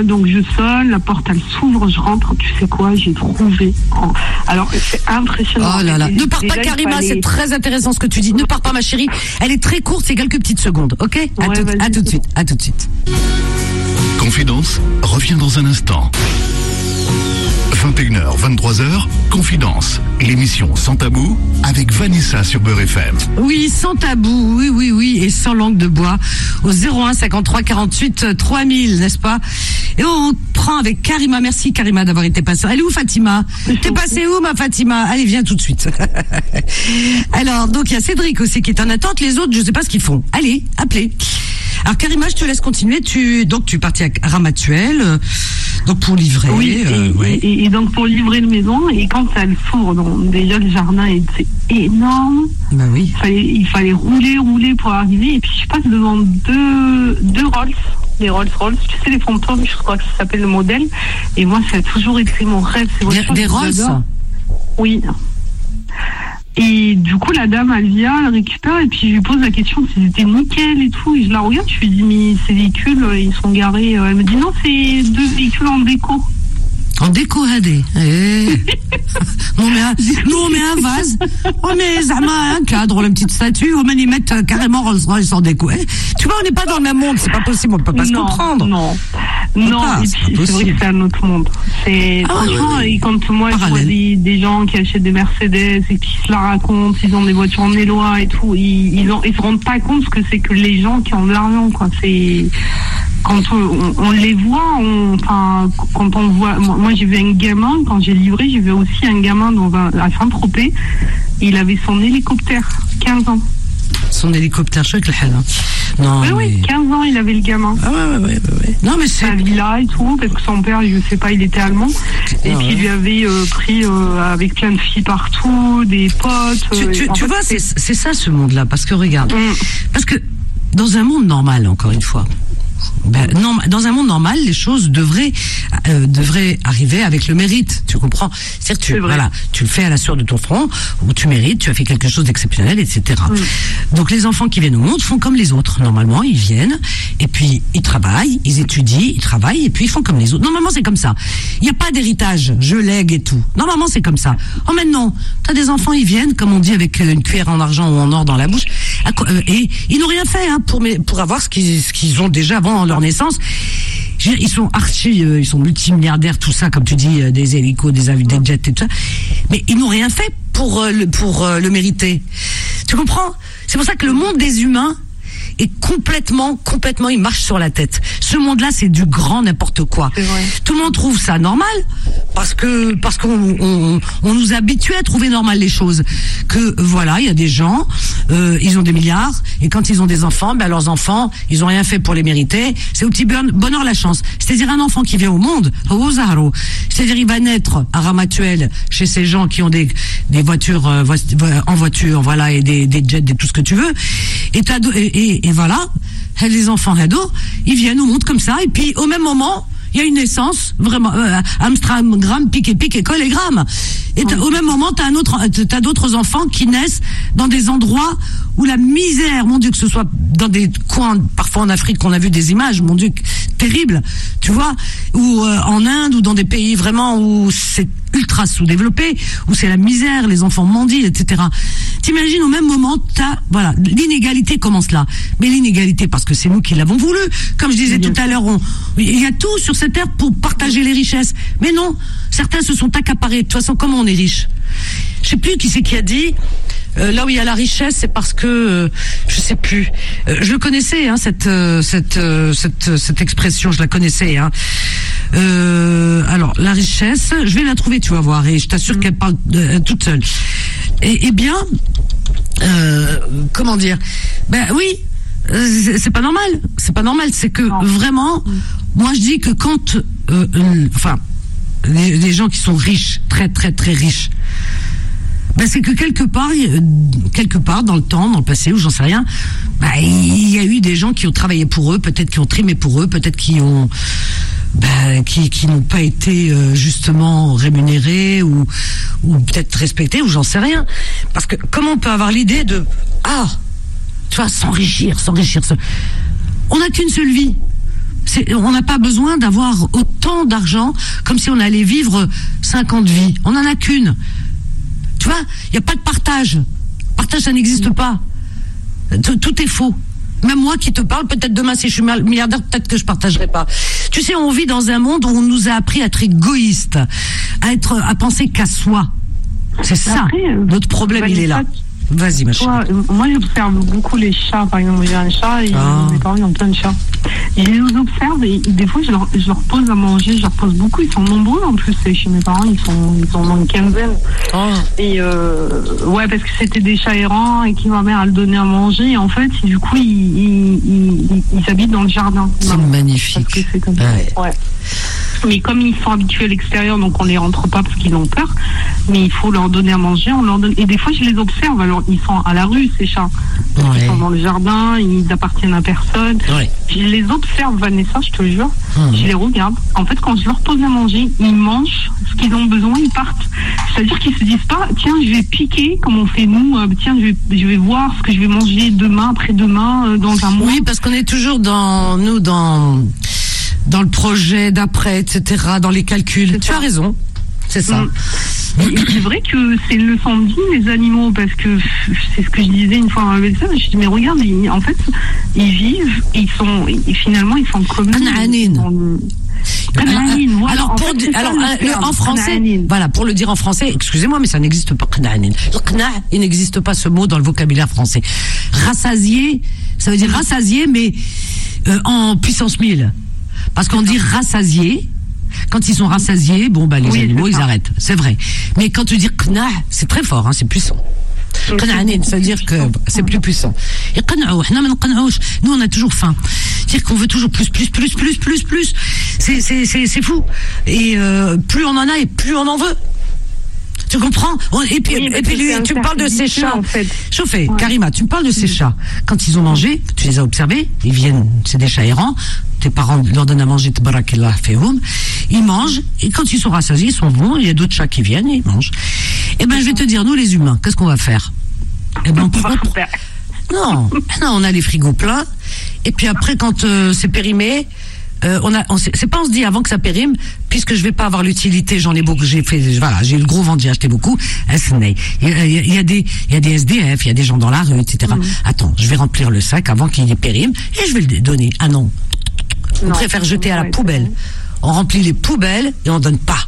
sonne, la porte elle s'ouvre, je rentre, tu sais quoi, j'ai trouvé. Alors c'est impressionnant. Oh là là, ne pars pas Karima, fallait... c'est très intéressant ce que tu dis. Ne pars pas ma chérie, elle est très courte, c'est quelques petites secondes, ok? Ouais, à, tout, à tout de suite, à tout de suite. Confidence revient dans un instant. vingt et une heures, vingt-trois heures, Confidence, l'émission Sans Tabou avec Vanessa sur Beurre F M. Oui, sans tabou, oui, oui, oui, et sans langue de bois, au zéro un cinquante-trois quarante-huit trois mille, n'est-ce pas? Et on prend avec Karima. Merci Karima d'avoir été passée. Elle est où Fatima? T'es passée où ma Fatima? Allez, viens tout de suite. Alors, donc il y a Cédric aussi qui est en attente, les autres, je sais pas ce qu'ils font. Allez, appelez. Alors Karima, je te laisse continuer. Tu donc tu es partie à Ramatuelle, euh, donc pour livrer. Oui. Euh, et, ouais. et, et donc pour livrer une maison. Et quand elle s'ouvre, donc déjà le jardin était énorme. Bah oui. Il fallait, il fallait rouler, rouler pour arriver. Et puis je passe devant deux deux Rolls, les Rolls Royce. Tu sais les fantômes, je crois que ça s'appelle le modèle. Et moi, ça a toujours été mon rêve. Ces voitures, des des Rolls. Oui. Et du coup, la dame, elle vient, elle récupère, et puis je lui pose la question si c'était nickel et tout. Et je la regarde, je lui dis, mais ces véhicules, ils sont garés. Elle me dit, non, c'est deux véhicules en déco. En déco, Hadé. Eh. Nous, on met un, nous, on met un vase, on met Zama, un cadre, une petite statue, on met y mettre carrément Rolls-Royce en déco. Eh. Tu vois, on n'est pas dans le même monde, c'est pas possible, on peut pas non, se comprendre. Non, non, pas, et puis c'est vrai que c'est un autre monde. C'est, ah, franchement, ouais, ouais. Et quand moi, Parallèle. je vois des, des gens qui achètent des Mercedes et qui se la racontent, ils ont des voitures en éloie et tout, ils, ils, ont, ils se rendent pas compte ce que c'est que les gens qui ont de l'argent, quoi. C'est, quand on, on les voit, on, enfin, quand on voit, moi j'ai vu un gamin, quand j'ai livré, j'ai vu aussi un gamin dans un, à Saint-Tropez, il avait son hélicoptère, quinze ans. Son hélicoptère, je sais que le hein. Non. Oui, mais... oui, quinze ans, il avait le gamin. Ah ouais, ouais, ouais, ouais. Non, mais c'est. Sa villa et tout, parce que son père, je sais pas, il était allemand. Et ah, puis, ouais. il lui avait euh, pris euh, avec plein de filles partout, des potes. Tu, tu, tu fait, vois, c'est, c'est ça ce monde-là, parce que regarde. Mm. Parce que dans un monde normal, encore une fois, ben, non, dans un monde normal, les choses devraient euh, devraient arriver avec le mérite. Tu comprends? C'est-à-dire que tu, voilà, tu le fais à la sueur de ton front, où tu mérites, tu as fait quelque chose d'exceptionnel, et cetera. Oui. Donc les enfants qui viennent au monde font comme les autres. Normalement, ils viennent et puis ils travaillent, ils étudient, ils travaillent et puis ils font comme les autres. Normalement, c'est comme ça. Il n'y a pas d'héritage, je lègue et tout. Normalement, c'est comme ça. Oh, maintenant, t'as des enfants, ils viennent, comme on dit, avec une cuillère en argent ou en or dans la bouche, et ils n'ont rien fait hein, pour pour avoir ce qu'ils ce qu'ils ont déjà avant leur naissance. Ils sont archi, euh, ils sont multimilliardaires, tout ça, comme tu dis, euh, des hélicos, des avions, des jets et tout ça. Mais ils n'ont rien fait pour euh, le, pour euh, le mériter. Tu comprends? C'est pour ça que le monde des humains est complètement, complètement, il marche sur la tête. Ce monde-là, c'est du grand n'importe quoi. Tout le monde trouve ça normal parce que parce qu'on on, on nous habitue à trouver normal les choses. Que voilà, il y a des gens, euh, ils ont des milliards et quand ils ont des enfants, ben leurs enfants, ils ont rien fait pour les mériter. C'est au petit bonheur la chance. C'est-à-dire un enfant qui vient au monde, au Zahro. C'est-à-dire il va naître à Ramatuelle chez ces gens qui ont des des voitures euh, en voiture, voilà, et des des jets, des tout ce que tu veux. Et t'as et, et Et voilà, les enfants ados, ils viennent au monde comme ça, et puis au même moment, il y a une naissance, vraiment, euh, Amsterdam, pique, pique, école et gramme. Et au même moment, t'as un autre, t'as d'autres enfants qui naissent dans des endroits où la misère, mon Dieu, que ce soit dans des coins, parfois en Afrique, qu'on a vu des images, mon Dieu, terribles, tu vois, ou euh, en Inde, ou dans des pays vraiment où c'est ultra sous-développé, où c'est la misère, les enfants mendient, et cetera. T'imagines, au même moment, t'as, voilà, l'inégalité commence là. Mais l'inégalité, parce que c'est nous qui l'avons voulu. Comme je disais tout à l'heure, on, il y a tout sur cette terre pour partager les richesses. Mais non, certains se sont accaparés. De toute façon, comment on est riche? Je sais plus qui c'est qui a dit, euh, là où il y a la richesse, c'est parce que, euh, je sais plus, euh, je le connaissais, hein, cette, euh, cette, euh, cette, cette expression, je la connaissais, hein. Euh, alors, la richesse, je vais la trouver, tu vas voir, et je t'assure mmh. qu'elle parle euh, toute seule. Et, et bien, euh, comment dire, ben oui, c'est, c'est pas normal, c'est pas normal, c'est que non. vraiment, mmh. moi je dis que quand, euh, euh, enfin, les, les gens qui sont riches, très très très riches, ben c'est que quelque part, quelque part dans le temps, dans le passé, ou j'en sais rien, ben il y a eu des gens qui ont travaillé pour eux, peut-être qui ont trimé pour eux, peut-être qui ont, ben qui qui n'ont pas été euh, justement rémunérés ou ou peut-être respectés, ou j'en sais rien. Parce que comment on peut avoir l'idée de ah, tu vois, s'enrichir, s'enrichir, on n'a qu'une seule vie. C'est, on n'a pas besoin d'avoir autant d'argent comme si on allait vivre cinquante vies. On n'en a qu'une. Tu vois, il n'y a pas de partage. Partage, ça n'existe pas. Tout, tout est faux. Même moi qui te parle, peut-être demain si je suis milliardaire, peut-être que je partagerai pas. Tu sais, on vit dans un monde où on nous a appris à être égoïste, à être, à penser qu'à soi. C'est ça. Après, notre problème, il est là. Vas-y, ma chérie. Moi, j'observe beaucoup les chats. Par exemple, j'ai un chat et ah. mes parents ils ont plein de chats. Je les observe et des fois, je leur, je leur pose à manger. Je leur pose beaucoup. Ils sont nombreux en plus. Chez mes parents, ils sont, ils sont dans une quinzaine. Oh. Et euh, ouais, parce que c'était des chats errants et que ma mère a le donné à manger. Et en fait, du coup, ils, ils, ils, ils habitent dans le jardin. C'est non, magnifique. Parce que c'est comme ça. Ouais. ouais. Mais comme ils sont habitués à l'extérieur, donc on les rentre pas parce qu'ils ont peur. Mais il faut leur donner à manger. On leur donne. Et des fois, je les observe. Alors, ils sont à la rue, ces chats. Ouais. Ils sont dans le jardin. Ils appartiennent à personne. Ouais. Je les observe, Vanessa, je te jure. Mmh. Je les regarde. En fait, quand je leur pose à manger, ils mangent ce qu'ils ont besoin. Ils partent. C'est-à-dire qu'ils se disent pas, tiens, je vais piquer comme on fait nous. Euh, tiens, je vais, je vais voir ce que je vais manger demain, après-demain, euh, dans un mois. Oui, parce qu'on est toujours dans nous dans. dans le projet d'après, et cetera, dans les calculs. C'est tu ça. As raison, c'est ça. Mmh. C'est vrai que c'est une leçon de vie, les animaux, parce que c'est ce que je disais une fois à un médecin, je dis mais regarde, ils, en fait, ils vivent, ils sont, et finalement, ils sont comme nous. Alors, voilà, alors, en, pour fait, di- alors le, en français, voilà, pour le dire en français, excusez-moi, mais ça n'existe pas. Il n'existe pas ce mot dans le vocabulaire français. Rassasié, ça veut dire rassasié, mais euh, en puissance mille. Parce qu'on dit rassasié, quand ils sont rassasiés, bon bah les oui, animaux ils arrêtent, c'est vrai. Mais quand tu dis qna, c'est très fort, hein, c'est puissant. Qna'anin, ça veut dire que c'est plus puissant. Et nous on a toujours faim. C'est-à-dire qu'on veut toujours plus, plus, plus, plus, plus, plus. C'est, c'est, c'est, c'est fou. Et euh, plus on en a et plus on en veut. Tu comprends? Et puis, oui, et puis lui, tu me parles de ces chats. En fait. Chauffé, ouais. Karima, tu me parles de ces chats. Quand ils ont mangé, tu les as observés, ils viennent, c'est des chats errants. Tes parents leur donnent à manger, tabarakallah fehoum. Ils mangent, et quand ils sont rassasiés, ils sont bons. Il y a d'autres chats qui viennent et ils mangent. Eh ben, je vais te dire, nous les humains, qu'est-ce qu'on va faire? Eh ben, on peut pas. Non, non, on a les frigos pleins. Et puis après, quand euh, c'est périmé. Euh, on a, on c'est pas on se dit avant que ça périme, puisque je vais pas avoir l'utilité, j'en ai beaucoup, j'ai fait, voilà, j'ai eu le gros vendu, j'ai acheté beaucoup. Il y a, il y a des, il y a des S D F, il y a des gens dans la rue, et cetera. Mmh. Attends, je vais remplir le sac avant qu'il périme et je vais le donner. Ah non, on non, préfère jeter à la poubelle. On remplit les poubelles et on donne pas.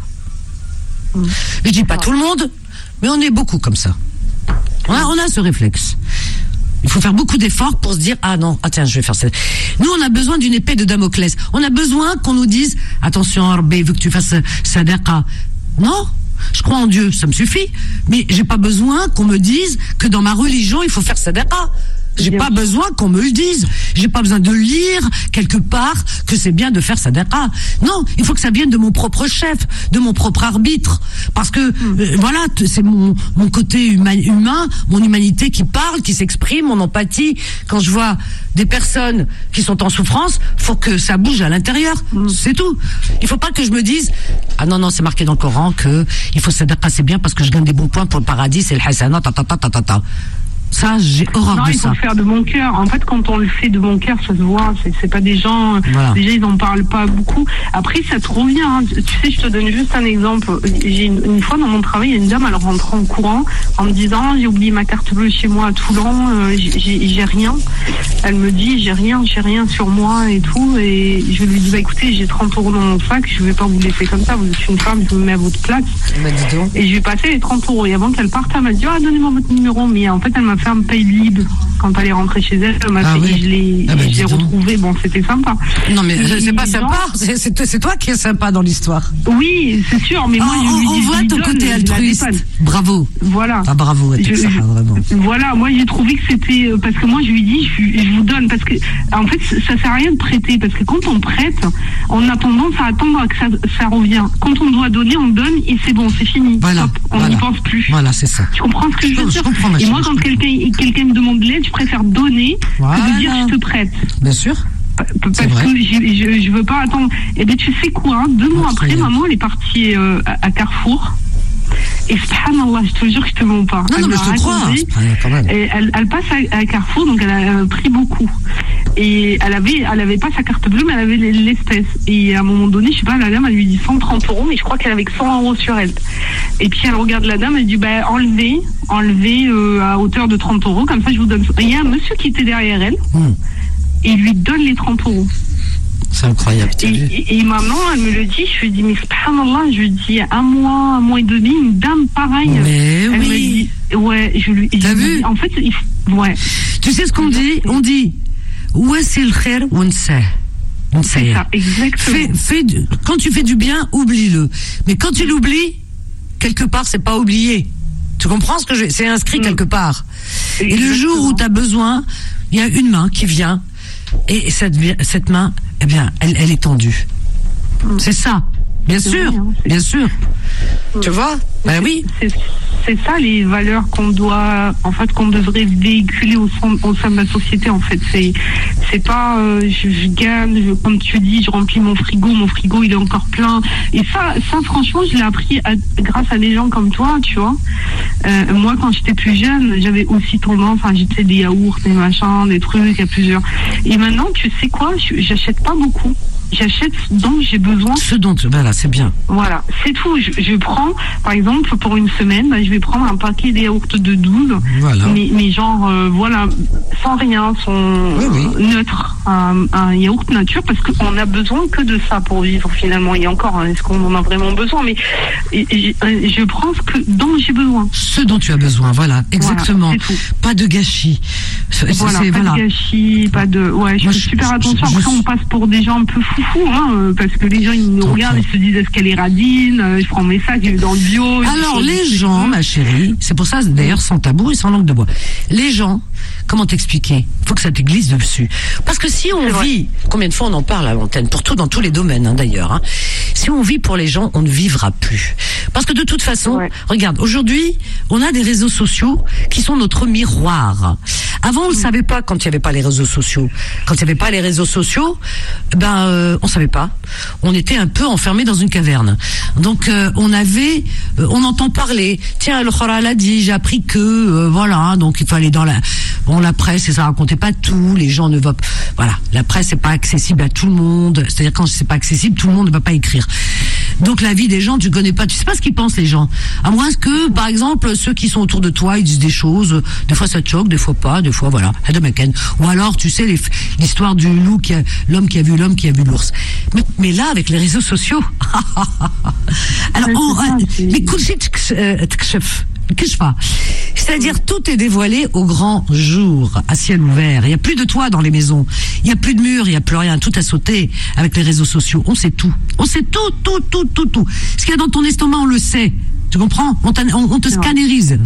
Mmh. Je dis pas tout le monde, mais on est beaucoup comme ça. On a, on a ce réflexe. Il faut faire beaucoup d'efforts pour se dire ah non, ah tiens, je vais faire ça. Nous on a besoin d'une épée de Damoclès. On a besoin qu'on nous dise attention Rabbi, veut que tu fasses sadaqa. Non, je crois en Dieu, ça me suffit. Mais j'ai pas besoin qu'on me dise que dans ma religion il faut faire sadaqa. J'ai bien pas sûr. besoin qu'on me le dise. J'ai pas besoin de lire quelque part que c'est bien de faire sadaqa. Non, il faut que ça vienne de mon propre chef, de mon propre arbitre. Parce que, mmh. euh, voilà, c'est mon, mon côté humain, humain, mon humanité qui parle, qui s'exprime, mon empathie. Quand je vois des personnes qui sont en souffrance, faut que ça bouge à l'intérieur. Mmh. C'est tout. Il faut pas que je me dise, ah non, non, c'est marqué dans le Coran que il faut sadaqa, c'est bien parce que je gagne des bons points pour le paradis, c'est le hasana, ta ta ta ta ta ta. Ça, j'ai horreur non, de ça. Non, il faut le faire de bon cœur. En fait, quand on le fait de bon cœur, ça se voit. C'est, c'est pas des gens... Voilà. Déjà, ils en parlent pas beaucoup. Après, ça te revient. Hein. Tu sais, je te donne juste un exemple. J'ai une, une fois, dans mon travail, il y a une dame, elle rentre en courant en me disant « J'ai oublié ma carte bleue chez moi à Toulon. Euh, j'ai, j'ai rien. » Elle me dit « J'ai rien, j'ai rien sur moi et tout. » Et je lui dis bah, « Écoutez, j'ai trente euros dans mon sac. Je vais pas vous laisser comme ça. Vous êtes une femme, je vous mets à votre place. Bah, » Et je lui ai passé les trente euros. Et avant qu'elle parte, elle m'a dit « Ah, donnez-moi votre numéro. » Mais en fait, elle m'a fait un paye libre quand elle est rentrée chez elle. Elle m'a ah fait, oui. Je l'ai, ah bah, je l'ai retrouvée. Bon, c'était sympa. Non, mais et, c'est pas sympa. C'est, c'est, c'est toi qui es sympa dans l'histoire. Oui, c'est sûr. Mais moi, oh, je on, lui on dis, voit ton côté altruiste. Bravo. Voilà. Ah, bravo. Je, ça, je, vraiment. Voilà. Moi, j'ai trouvé que c'était parce que moi, je lui dis, je, je vous donne parce que en fait, ça sert à rien de prêter parce que quand on prête, on a tendance à attendre que ça, ça revient. Quand on doit donner, on donne et c'est bon, c'est fini. Voilà. Hop, on n'y voilà. pense plus. Voilà, c'est ça. Tu comprends ce que je, je veux dire? Je et moi, quand quelqu'un, quelqu'un me demande de l'aide, je préfère donner voilà. que de dire je te prête. Bien sûr. Parce que je, je, je veux pas attendre. Et bien tu sais quoi, hein, deux mois après, maman elle est partie euh, à, à Carrefour. Et subhanallah, je te jure que je te mens pas. Non, elle non, mais je te crois. Et elle, elle passe à, à Carrefour, donc elle a, elle a pris beaucoup. Et elle avait, elle avait pas sa carte bleue, mais elle avait l'espèce. Et à un moment donné, je sais pas, la dame, elle lui dit cent trente euros, mais je crois qu'elle avait que cent euros sur elle. Et puis elle regarde la dame, elle dit, bah, enlevez, enlevez euh, à hauteur de trente euros, comme ça je vous donne. Et il y a un monsieur qui était derrière elle, mmh. et il lui donne les trente euros. C'est incroyable. Et, et, et maman, elle me le dit, je lui dis, mais subhanallah, je lui dis, un mois, un mois et demi, une dame pareille. Mais elle oui. Me dit, ouais, je lui T'as vu? En fait, il, ouais. Tu sais ce qu'on dit? On dit, ouais, c'est le khair, on sait. On sait. Exactement. Fais, fais, quand tu fais du bien, oublie-le. Mais quand tu l'oublies, quelque part, c'est pas oublié. Tu comprends ce que je, c'est inscrit mmh. quelque part. Exactement. Et le jour où tu as besoin, il y a une main qui vient, et cette, cette main, eh bien, elle, elle est tendue. Mmh. C'est ça. Bien c'est sûr, vrai, hein, bien sûr. Mmh. Tu vois? Ben oui. C'est, c'est ça les valeurs qu'on doit, en fait, qu'on devrait véhiculer au sein, au sein de la société. En fait, c'est, c'est pas, euh, je, je gagne, je, comme tu dis, je remplis mon frigo, mon frigo il est encore plein. Et ça, ça franchement, je l'ai appris à, grâce à des gens comme toi, tu vois. Euh, moi, quand j'étais plus jeune, j'avais aussi tendance, enfin, j'étais des yaourts, des machins, des trucs, il y a plusieurs. Et maintenant, tu sais quoi, j'achète pas beaucoup. J'achète ce dont j'ai besoin. Ce dont, voilà, c'est bien. Voilà, c'est tout. Je, je prends, par exemple, pour une semaine, bah, je vais prendre un paquet de yaourts de douze. Voilà. Mais, mais genre, euh, voilà, sans rien, sont oui, oui. neutres. Un, un yaourt nature, parce qu'on a besoin que de ça pour vivre, finalement. Et encore, hein, est-ce qu'on en a vraiment besoin? Mais et, et, je prends ce que, dont j'ai besoin. Ce dont tu as besoin, voilà, exactement. Voilà, pas de gâchis. C'est, voilà, c'est, pas voilà. de gâchis, pas de... Ouais, je Moi, fais je, super je, attention. Je, Après, je... on passe pour des gens un peu foufou, hein, parce que les gens, ils nous regardent, ils se disent, est-ce qu'elle est radine? Je prends mes sacs, je vais dans le bio. Alors, les gens, ma chérie, c'est pour ça, d'ailleurs, sans tabou et sans langue de bois. Les gens, comment t'expliquer? Faut que ça te glisse dessus. Parce que si on vit, combien de fois on en parle à l'antenne, pour tout, dans tous les domaines, hein, d'ailleurs, hein. Si on vit pour les gens, on ne vivra plus. Parce que de toute façon, ouais. regarde, aujourd'hui, on a des réseaux sociaux qui sont notre miroir. Avant, on ne mmh. savait pas quand il n'y avait pas les réseaux sociaux. Quand il n'y avait pas les réseaux sociaux, ben, euh, on savait pas. On était un peu enfermé dans une caverne. Donc, euh, on avait, euh, on entend parler. Tiens, le Khoral a dit, j'ai appris que, euh, voilà, donc il fallait dans la, bon, la presse, et ça racontait pas tout. Les gens ne voient, voilà, la presse c'est pas accessible à tout le monde. C'est-à-dire quand c'est pas accessible, tout le monde ne va pas écrire. Donc la vie des gens, tu connais pas, tu sais pas ce qu'ils pensent les gens. À moins que, par exemple, ceux qui sont autour de toi, ils disent des choses. Des fois ça te choque, des fois pas, des fois voilà. Ou alors, tu sais, les, l'histoire du loup qui a, l'homme qui a vu l'homme qui a vu l'ours. Mais, mais là, avec les réseaux sociaux, alors, on, mais c'est-à-dire tout est dévoilé au grand jour, à ciel ouvert. Il n'y a plus de toit dans les maisons, il n'y a plus de murs, il n'y a plus rien, tout a sauté avec les réseaux sociaux. On sait tout, on sait tout, tout, tout, tout, tout. Ce qu'il y a dans ton estomac, on le sait. Tu comprends? On, on, on te scannérise.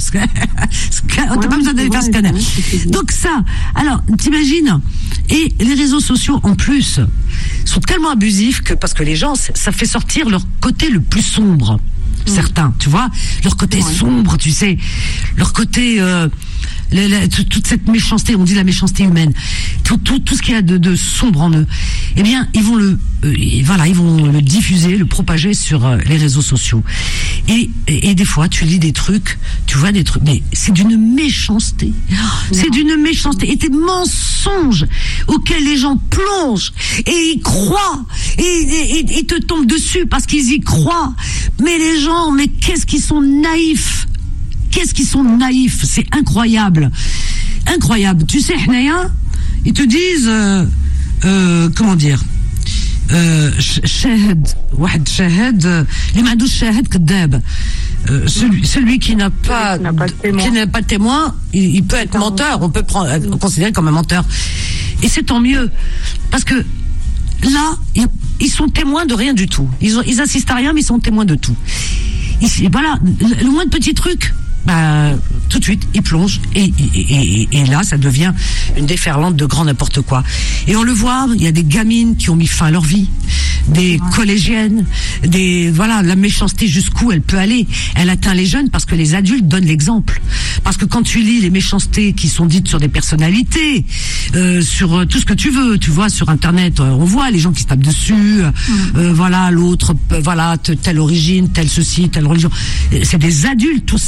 On n'a pas besoin d'aller faire scanner. Donc ça, alors t'imagines? Et les réseaux sociaux en plus sont tellement abusifs que parce que les gens, ça fait sortir leur côté le plus sombre. Certains, tu vois, leur côté ouais. sombre, tu sais, leur côté, euh, la, la, toute cette méchanceté, on dit la méchanceté humaine, tout, tout, tout ce qu'il y a de, de sombre en eux, eh bien, ils vont le, euh, voilà, ils vont le diffuser, le propager sur euh, les réseaux sociaux. Et, et, et des fois, tu lis des trucs, tu vois des trucs, mais c'est d'une méchanceté, c'est d'une méchanceté, et des mensonges auxquels les gens plongent et y croient, et, et, et, et te tombent dessus parce qu'ils y croient. Mais les gens, mais qu'est-ce qu'ils sont naïfs, qu'est-ce qu'ils sont naïfs, c'est incroyable, incroyable. Tu sais, Hnaya, ils te disent, euh, euh, comment dire, euh, shahid, wahed shahid, li ma douche shahid kadab. Celui, celui qui n'a pas, qui n'a pas de témoin, qui n'a pas de témoin il, il peut être menteur, on peut prendre, on considérer comme un menteur. Et c'est tant mieux, parce que là, ils sont témoins de rien du tout. Ils, ont, ils assistent à rien, mais ils sont témoins de tout. Ils, voilà, le moins de petits trucs, bah, tout de suite, ils plongent. Et, et, et, et là, ça devient une déferlante de grand n'importe quoi. Et on le voit, il y a des gamines qui ont mis fin à leur vie, des ouais. collégiennes, des, voilà, la méchanceté jusqu'où elle peut aller. Elle atteint les jeunes parce que les adultes donnent l'exemple. Parce que quand tu lis les méchancetés qui sont dites sur des personnalités, euh, sur tout ce que tu veux, tu vois, sur Internet, on voit les gens qui se tapent dessus, mmh. euh, voilà, l'autre, voilà, telle origine, telle ceci, telle religion. C'est des adultes, tout ça.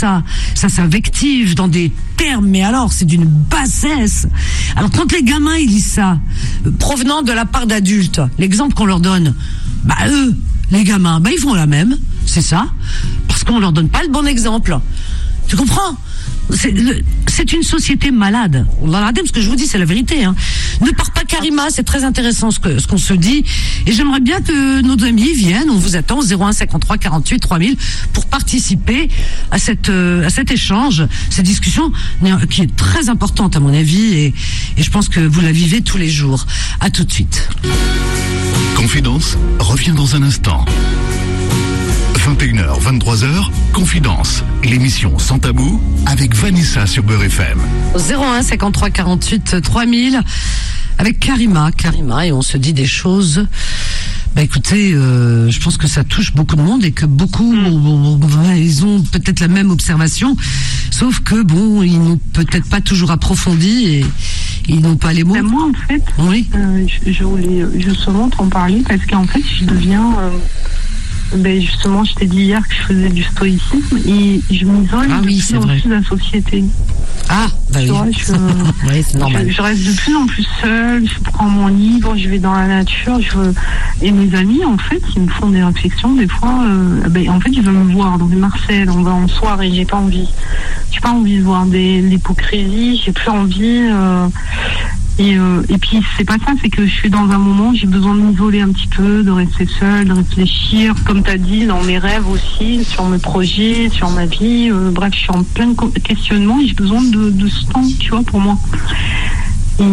ça s'invective dans des termes, mais alors c'est d'une bassesse. Alors quand les gamins ils lisent ça, provenant de la part d'adultes, l'exemple qu'on leur donne, bah eux, les gamins, bah ils font la même, c'est ça, parce qu'on leur donne pas le bon exemple. Tu comprends ? C'est, le, c'est une société malade. Ce que je vous dis, c'est la vérité. Hein. Ne pars pas, Karima, c'est très intéressant ce, que, ce qu'on se dit. Et j'aimerais bien que nos amis viennent. On vous attend au zéro un cinquante-trois quarante-huit trois mille pour participer à, cette, euh, à cet échange, cette discussion qui est très importante à mon avis. Et, et je pense que vous la vivez tous les jours. À tout de suite. Confidence revient dans un instant. vingt et une heures, vingt-trois heures, Confidence, l'émission sans tabou avec Vanessa sur Beurre F M. zéro un cinquante-trois quarante-huit trois mille avec Karima, Karima, et on se dit des choses. Bah écoutez, euh, je pense que ça touche beaucoup de monde et que beaucoup, mmh. ils ont peut-être la même observation, sauf que bon, ils n'ont peut-être pas toujours approfondi et ils n'ont pas les mots. Ben moi, en fait, oui. euh, je, je voulais justement t'en parler parce qu'en fait, je deviens... Euh, Ben justement, je t'ai dit hier que je faisais du stoïcisme et je m'isole ah de oui, plus en plus de la société. Ah, bah tu oui. vois, je, oui, c'est normal. Je, je reste de plus en plus seule, je prends mon livre, je vais dans la nature, je veux... et mes amis, en fait, ils me font des réflexions, des fois, euh, ben, en fait, ils veulent me voir, donc Marcel, on va en soirée, j'ai pas envie. J'ai pas envie de voir des, l'hypocrisie, j'ai plus envie... Euh, Et, euh, et puis c'est pas ça, c'est que je suis dans un moment, j'ai besoin de m'isoler un petit peu, de rester seule, de réfléchir, comme tu as dit, dans mes rêves aussi, sur mes projets, sur ma vie. Euh, bref, je suis en plein questionnement et j'ai besoin de, de ce temps, tu vois, pour moi. Et,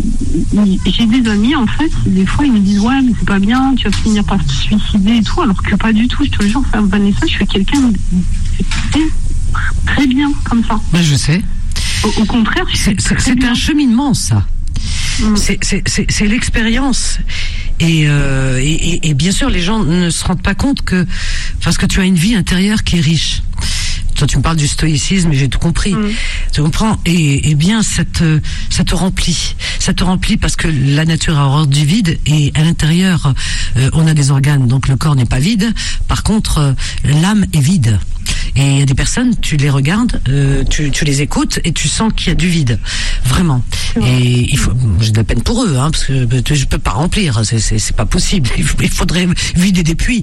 et j'ai des amis, en fait, des fois ils me disent ouais mais c'est pas bien, tu vas finir par te suicider et tout, alors que pas du tout, je te le jure, ça, Vanessa, je suis quelqu'un de très, très bien comme ça. Ben, je sais. Au, au contraire, c'est, c'est, c'est un cheminement, ça. C'est, c'est, c'est, c'est l'expérience et, euh, et, et, et bien sûr les gens ne se rendent pas compte que parce que tu as une vie intérieure qui est riche. Toi tu me parles du stoïcisme et j'ai tout compris. Mmh. Tu comprends et, et bien ça te, ça te remplit, ça te remplit parce que la nature a horreur du vide et à l'intérieur euh, on a des organes donc le corps n'est pas vide. Par contre euh, l'âme est vide. Et il y a des personnes, tu les regardes, euh, tu, tu les écoutes et tu sens qu'il y a du vide, vraiment. Et il faut, j'ai de la peine pour eux, hein, parce que je peux pas remplir, c'est, c'est, c'est pas possible. Il faudrait vider des puits.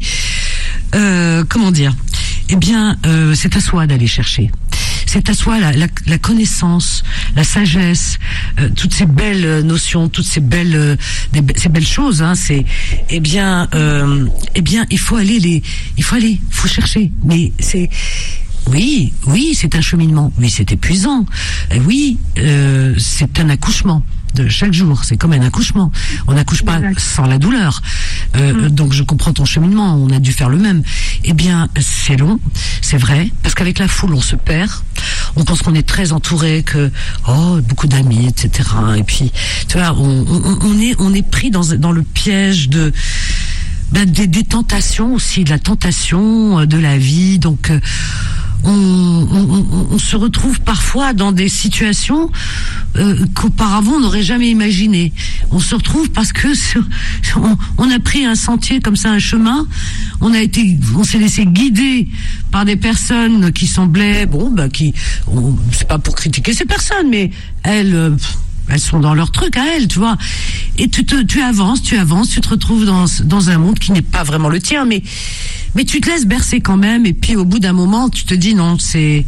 Euh, comment dire ? Eh bien, euh, c'est à soi d'aller chercher. C'est à soi la, la, la connaissance, la sagesse, euh, toutes ces belles notions, toutes ces belles, euh, des, ces belles choses. Hein, c'est, eh bien, euh, eh bien, il faut aller les, il faut aller, faut chercher. Mais c'est, oui, oui, c'est un cheminement. Oui, c'est épuisant. Et oui, euh, c'est un accouchement. De chaque jour, c'est comme un accouchement. On n'accouche pas exact. Sans la douleur. Euh, mmh. Donc je comprends ton cheminement, on a dû faire le même. Eh bien, c'est long, c'est vrai, parce qu'avec la foule, on se perd. On pense qu'on est très entouré, que oh beaucoup d'amis, et cetera. Et puis, tu vois, on, on, on est on est pris dans dans le piège de ben, des, des tentations aussi, de la tentation de la vie. Donc euh, On, on, on se retrouve parfois dans des situations euh, qu'auparavant on n'aurait jamais imaginées. On se retrouve parce que sur, on, on a pris un sentier comme ça, un chemin. On a été, on s'est laissé guider par des personnes qui semblaient, bon, bah, qui, on, c'est pas pour critiquer ces personnes, mais elles. Euh, elles sont dans leur truc à elles, tu vois. Et tu te, tu avances, tu avances, tu te retrouves dans, dans un monde qui n'est pas vraiment le tien, mais, mais tu te laisses bercer quand même. Et puis au bout d'un moment, tu te dis non, c'est,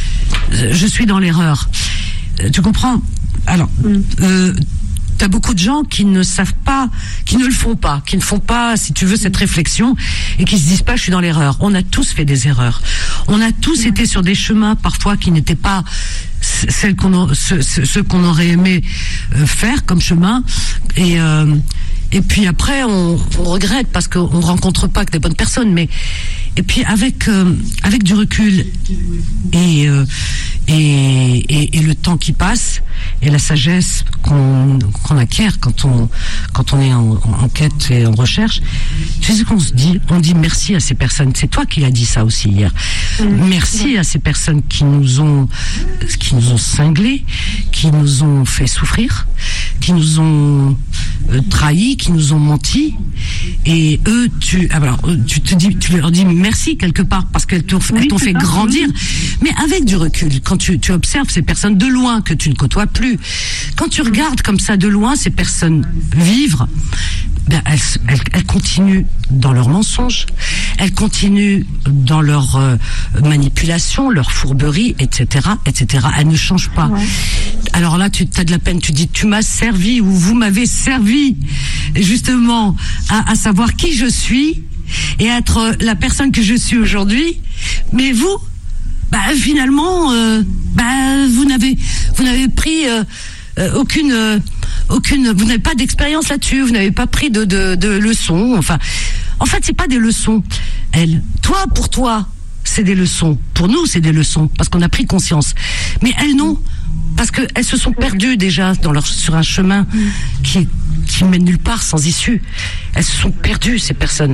je suis dans l'erreur. Tu comprends? Alors, euh, t'as beaucoup de gens qui ne savent pas, qui ne le font pas, qui ne font pas, si tu veux, cette réflexion et qui se disent pas, je suis dans l'erreur. On a tous fait des erreurs. On a tous été sur des chemins parfois qui n'étaient pas celles qu'on a, ce, ce, ce qu'on aurait aimé euh, faire comme chemin. Et euh, et puis après, on, on regrette parce qu'on rencontre pas que des bonnes personnes. Mais et puis avec euh, avec du recul et, euh, et et et le temps qui passe et la sagesse qu'on qu'on acquiert quand on quand on est en, en quête et en recherche, tu sais ce qu'on se dit, on dit merci à ces personnes. C'est toi qui l'as dit ça aussi hier. Merci à ces personnes qui nous ont qui nous ont cinglés, qui nous ont fait souffrir, qui nous ont euh, trahis, qui nous ont menti, et eux, tu, alors, tu te dis, tu leur dis merci quelque part parce qu'elles t'ont, oui, elles t'ont fait ça, grandir. Oui. Mais avec du recul, quand tu, tu observes ces personnes de loin que tu ne côtoies plus, quand tu regardes comme ça de loin ces personnes vivre, ben elles, elles, elles continuent dans leurs mensonges, elles continuent dans leur euh, manipulation, leur fourberie, et cetera, et cetera. Elles ne changent pas. Ouais. Alors là, tu as de la peine. Tu dis, tu m'as servi ou vous m'avez servi, justement, à, à savoir qui je suis et être la personne que je suis aujourd'hui. Mais vous, bah finalement, euh, bah vous n'avez, vous n'avez pris euh, euh, aucune. Euh, Aucune, vous n'avez pas d'expérience là-dessus, vous n'avez pas pris de, de, de leçons. Enfin, en fait, c'est pas des leçons. Elle, toi, pour toi, c'est des leçons. Pour nous, c'est des leçons parce qu'on a pris conscience. Mais elles non, parce que elles se sont perdues déjà dans leur sur un chemin qui qui mène nulle part, sans issue. Elles se sont perdues ces personnes.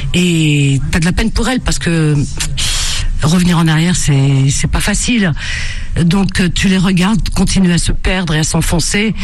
Et t'as de la peine pour elles parce que revenir en arrière, c'est c'est pas facile. Donc tu les regardes continuer à se perdre et à s'enfoncer.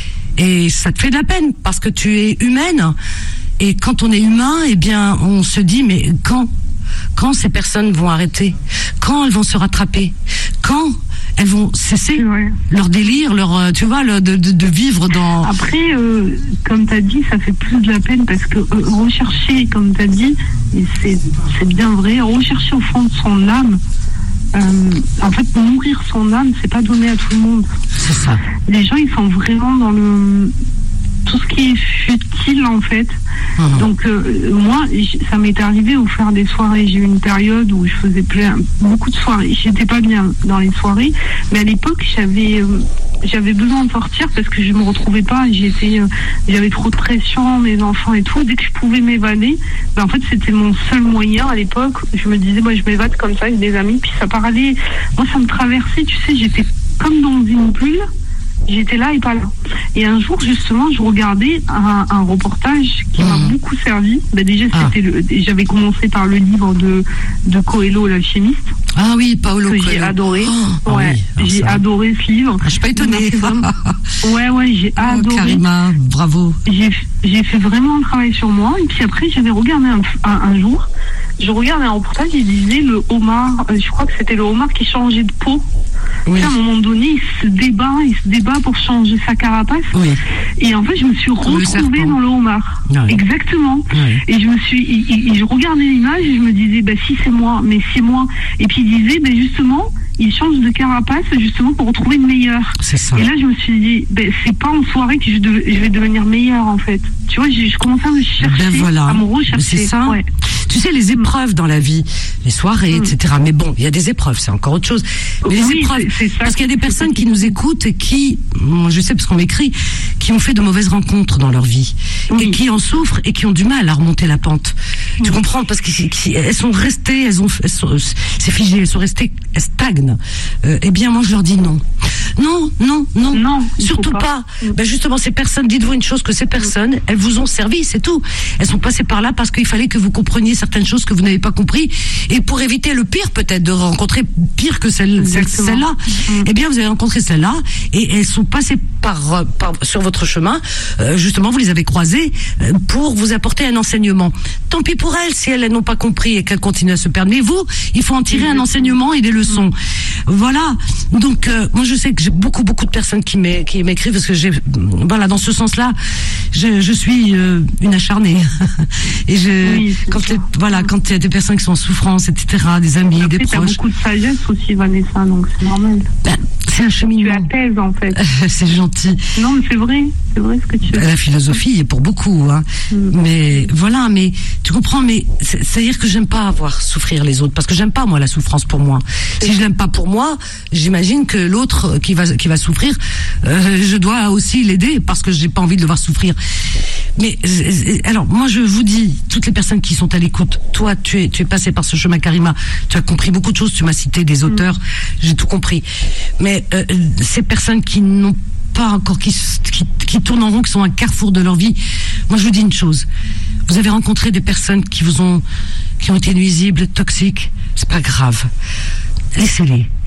Et ça te fait de la peine parce que tu es humaine. Et quand on est humain, eh bien, on se dit, mais quand, quand ces personnes vont arrêter? Quand elles vont se rattraper? Quand elles vont cesser ouais. leur délire, leur, tu vois, le, de, de, de vivre dans... Après, euh, comme tu as dit, ça fait plus de la peine parce que euh, rechercher, comme tu as dit, et c'est, c'est bien vrai, rechercher au fond de son âme, Euh, en fait, nourrir son âme, c'est pas donné à tout le monde. C'est ça. Les gens, ils sont vraiment dans le tout ce qui est futile, en fait. Mmh. Donc, euh, moi, ça m'est arrivé de faire des soirées. J'ai eu une période où je faisais plein, beaucoup de soirées. J'étais pas bien dans les soirées, mais à l'époque, j'avais euh, j'avais besoin de sortir parce que je me retrouvais pas. J'étais, euh, j'avais trop de pression, mes enfants et tout. Dès que je pouvais m'évader, ben en fait, c'était mon seul moyen à l'époque. Je me disais, moi, je m'évade comme ça avec des amis, puis ça parlait. Moi, ça me traversait, tu sais, j'étais comme dans une bulle. J'étais là et pas là. Et un jour, justement, je regardais un, un reportage qui mmh. m'a beaucoup servi. Ben déjà, c'était ah. le, j'avais commencé par le livre de, de Coelho, l'alchimiste. Ah oui, Paolo que Coelho. J'ai adoré. Oh, ouais, oui, j'ai ça... adoré ce livre. Ah, je suis pas étonnée. Vraiment... ouais, ouais, j'ai oh, adoré. Karima, bravo. J'ai, j'ai fait vraiment un travail sur moi. Et puis après, j'avais regardé un, un, un jour. Je regardais un reportage, il disait le homard, euh, je crois que c'était le homard qui changeait de peau. Oui. À un moment donné, il se débat, il se débat pour changer sa carapace. Oui. Et en fait, je me suis retrouvée dans le homard. Oui. Exactement. Oui. Et je me suis, et, et je regardais l'image et je me disais, bah si c'est moi, mais c'est moi. Et puis il disait, bah justement, il change de carapace justement pour retrouver une meilleure. C'est ça. Et là, je me suis dit, ben, c'est pas en soirée que je, de, je vais devenir meilleure en fait. Tu vois, je, je commençais à me chercher, ben voilà. à me rechercher. C'est ça. Ouais. Tu sais, les épreuves dans la vie, les soirées, mmh. et cetera. Mais bon, il y a des épreuves, c'est encore autre chose. Mais les oui, épreuves, c'est, c'est ça, parce qu'il y a des personnes qui nous écoutent et qui, moi je sais parce qu'on m'écrit, qui ont fait de mauvaises rencontres dans leur vie oui. et qui en souffrent et qui ont du mal à remonter la pente. Mmh. Tu comprends? Parce qu'elles sont restées, elles ont, elles sont, c'est figé, elles sont restées, elles stagnent. Euh, eh bien, moi je leur dis non. Non, non, non, non surtout pas. pas. Mmh. Ben justement, ces personnes, dites-vous une chose, que ces personnes, elles vous ont servi, c'est tout. Elles sont passées par là parce qu'il fallait que vous compreniez certaines choses que vous n'avez pas compris, et pour éviter le pire peut-être, de rencontrer pire que celle, celle-là, mmh. eh bien vous avez rencontré celle-là, et elles sont passées par, par sur votre chemin, euh, justement vous les avez croisées euh, pour vous apporter un enseignement. Tant pis pour elles si elles, elles n'ont pas compris et qu'elles continuent à se perdre, mais vous, il faut en tirer mmh. un enseignement et des leçons. Mmh. Voilà, donc euh, moi je sais que j'ai beaucoup beaucoup de personnes qui, m'é, qui m'écrivent parce que j'ai, voilà, dans ce sens-là, je, je suis euh, une acharnée et je, oui, quand les, voilà, quand il y a des personnes qui sont en souffrance, et cetera, des amis, après, des proches. T'as beaucoup de sagesse aussi, Vanessa, donc c'est normal. Ben, c'est un cheminement. Tu apaises en fait. C'est gentil. Non, mais c'est vrai, c'est vrai ce que tu veux. La philosophie est pour beaucoup, hein. Mm. Mais voilà, mais tu comprends, mais c'est, c'est-à-dire que j'aime pas voir souffrir les autres, parce que j'aime pas moi la souffrance pour moi. Si je l'aime pas pour moi, j'imagine que l'autre qui va qui va souffrir, euh, je dois aussi l'aider parce que j'ai pas envie de le voir souffrir. Mais alors moi je vous dis, toutes les personnes qui sont à l'écoute, toi tu es tu es passé par ce chemin, Karima, tu as compris beaucoup de choses, tu m'as cité des auteurs, mmh. j'ai tout compris. Mais euh, ces personnes qui n'ont pas encore, qui, qui qui tournent en rond, qui sont à un carrefour de leur vie, moi je vous dis une chose, vous avez rencontré des personnes qui vous ont qui ont été nuisibles, toxiques, c'est pas grave. Laissez-les.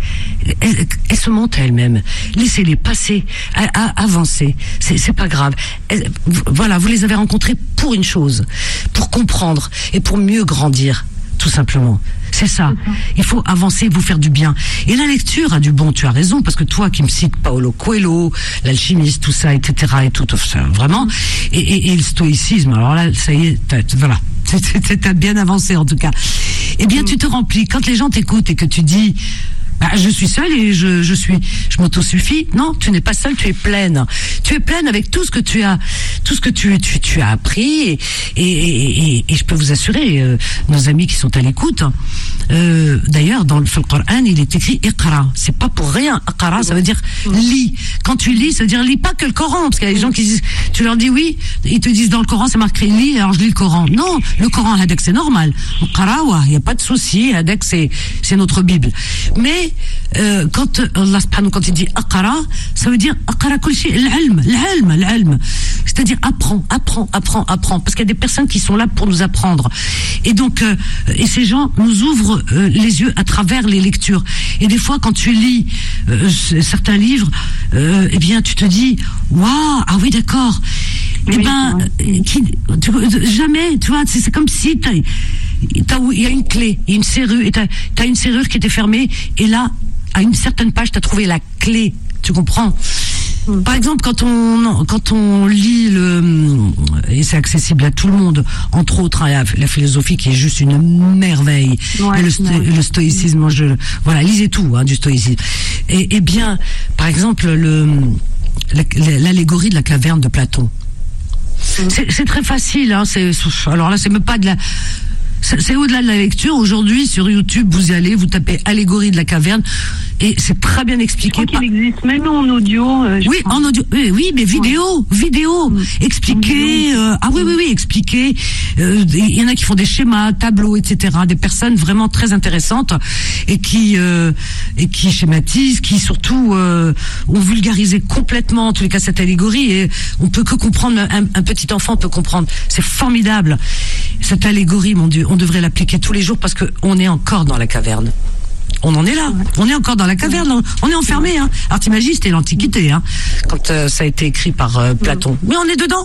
elles, elles se montent à elles-mêmes. Laissez-les passer, à, à, avancer. C'est, c'est pas grave. Elles, voilà, vous les avez rencontrées pour une chose, pour comprendre et pour mieux grandir, tout simplement. C'est ça. Il faut avancer, vous faire du bien. Et la lecture a du bon, tu as raison, parce que toi qui me cites Paolo Coelho, l'alchimiste, tout ça, et cetera, et tout, ça, vraiment, et, et, et le stoïcisme, alors là, ça y est, t'as, voilà, t'as bien avancé en tout cas. Eh bien, tu te remplis. Quand les gens t'écoutent et que tu dis, bah, je suis seule et je, je suis, je m'autosuffis. Non, tu n'es pas seule, tu es pleine. Tu es pleine avec tout ce que tu as, tout ce que tu, tu, tu as appris et, et, et, et, et je peux vous assurer, euh, nos amis qui sont à l'écoute, euh, d'ailleurs, dans le Coran, il est écrit Iqra. C'est pas pour rien. Iqra, ça veut dire lis. Quand tu lis, ça veut dire lis pas que le Coran, parce qu'il y a des gens qui disent, tu leur dis oui, ils te disent dans le Coran, c'est marqué lis, alors je lis le Coran. Non, le Coran, Hadek, c'est normal. Iqra, ouais, il y a pas de souci. Hadek, c'est, c'est notre Bible. Mais Euh, quand Allah subhanahu quand il dit aqara, ça veut dire aqara kul shay, l'ilm, l'ilm, l'ilm. C'est-à-dire apprends, apprends, apprends, apprends, parce qu'il y a des personnes qui sont là pour nous apprendre. Et donc euh, et ces gens nous ouvrent euh, les yeux à travers les lectures. Et des fois quand tu lis euh, certains livres, euh, eh bien tu te dis waouh, ah oui d'accord. Oui, eh ben euh, qui, tu, jamais, tu vois, c'est, c'est comme si t'as il y a une clé, il y a une serrure, et t'as, t'as une serrure qui était fermée, et là, à une certaine page, t'as trouvé la clé. Tu comprends? Mm. Par exemple, quand on quand on lit le, et c'est accessible à tout le monde, entre autres, hein, la, la philosophie qui est juste une merveille, ouais, et le, sto, le stoïcisme, moi je, voilà, lisez tout, hein, du stoïcisme. Et, et bien, par exemple, le la, l'allégorie de la caverne de Platon. Mm. C'est, c'est très facile, hein. C'est, alors là, c'est même pas de la C'est au-delà de la lecture. Aujourd'hui, sur YouTube, vous y allez, vous tapez allégorie de la caverne et c'est très bien expliqué. Je crois qu'il existe même en audio. Euh, oui, crois. en audio. Oui, oui, mais vidéo, ouais. vidéo, mmh. expliqué. Euh, ah oui, oui, oui, expliqué. Il euh, y en a qui font des schémas, tableaux, et cetera. Des personnes vraiment très intéressantes et qui euh, et qui schématisent, qui surtout euh, ont vulgarisé complètement, en tous les cas, cette allégorie. Et on peut que comprendre. Un, un petit enfant peut comprendre. C'est formidable. Cette allégorie, mon Dieu. On devrait l'appliquer tous les jours parce que on est encore dans la caverne. On en est là. On est encore dans la caverne. On est enfermé. Hein. Alors t'imagines, c'était l'Antiquité, hein, quand euh, ça a été écrit par euh, Platon. Mais on est dedans.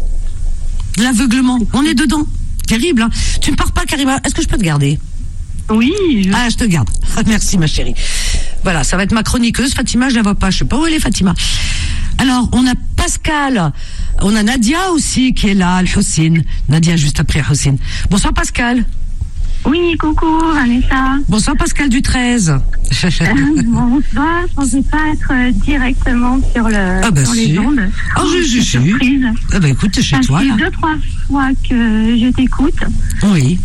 L'aveuglement. On est dedans. Terrible. Hein. Tu ne pars pas, Karima. Est-ce que je peux te garder? Oui. Je... Ah, je te garde. Merci, ma chérie. Voilà, ça va être ma chroniqueuse. Fatima, je la vois pas. Je sais pas où elle est, Fatima. Alors, on a Pascal. On a Nadia aussi qui est là, Al-Hussein. Nadia juste après Hussein. Bonsoir Pascal. Oui, coucou Vanessa. Bonsoir Pascal du treize. euh, bonsoir, je pensais pas être euh, directement sur, le, ah bah sur si. les ondes. Oh, oh je, je suis. Ah bah écoute, c'est chez toi là. Ça fait deux, trois fois que je t'écoute. Oui.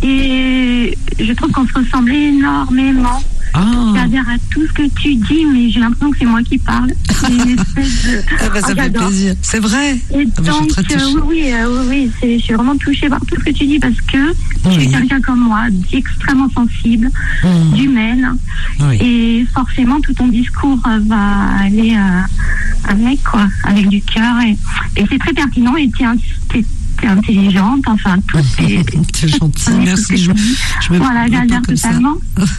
Et je trouve qu'on se ressemble énormément. Ah. J'adhère à tout ce que tu dis, mais j'ai l'impression que c'est moi qui parle. C'est une espèce de... ah bah, ça oh, fait j'adore. plaisir. C'est vrai. Et ah bah, donc, euh, oui, oui, euh, oui, c'est, je suis vraiment touchée par tout ce que tu dis parce que oui. tu es quelqu'un comme moi, extrêmement sensible, mmh. d'humaine. Oui. Et forcément, tout ton discours va aller euh, avec, quoi, avec du cœur. Et, et c'est très pertinent et tu es T'es intelligente, enfin, tout est... C'est gentil, merci. Je, je voilà, j'adhère totalement.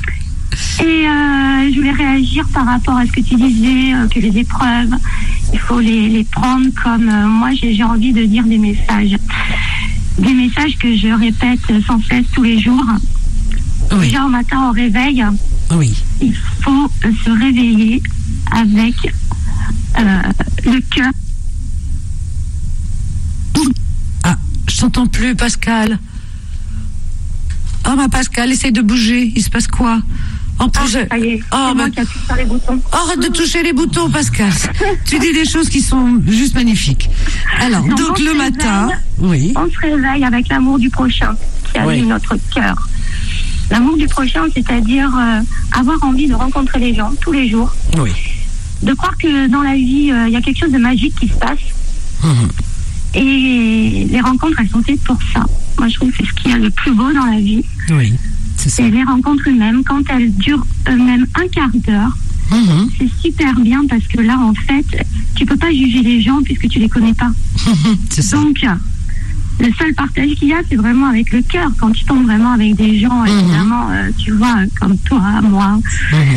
Et euh, je voulais réagir par rapport à ce que tu disais, euh, que les épreuves, il faut les, les prendre comme... Euh, moi, j'ai, j'ai envie de dire des messages. Des messages que je répète sans cesse tous les jours. Oui. Déjà au matin, au réveil, oui. il faut euh, se réveiller avec euh, le cœur. Ah, je t'entends plus, Pascal. Oh, ma Pascal, essaye de bouger. Il se passe quoi? En plus, ah, ça y est, oh, c'est bah... moi qui appuie sur les boutons. Arrête de toucher les boutons, Pascal. Tu dis des choses qui sont juste magnifiques. Alors, donc, donc le matin, oui. On se réveille avec l'amour du prochain qui a oui. notre cœur. L'amour du prochain, c'est-à-dire euh, avoir envie de rencontrer les gens tous les jours. Oui. De croire que dans la vie, il euh, y a quelque chose de magique qui se passe. Mmh. Et les rencontres, elles sont faites pour ça. Moi, je trouve que c'est ce qu'il y a le plus beau dans la vie. Oui, c'est ça. Et les rencontres humaines, quand elles durent même un quart d'heure, mmh. c'est super bien parce que là, en fait, tu peux pas juger les gens puisque tu les connais pas. C'est ça. Donc, le seul partage qu'il y a, c'est vraiment avec le cœur. Quand tu tombes vraiment avec des gens, mmh. évidemment, euh, tu vois, comme toi, moi, mmh.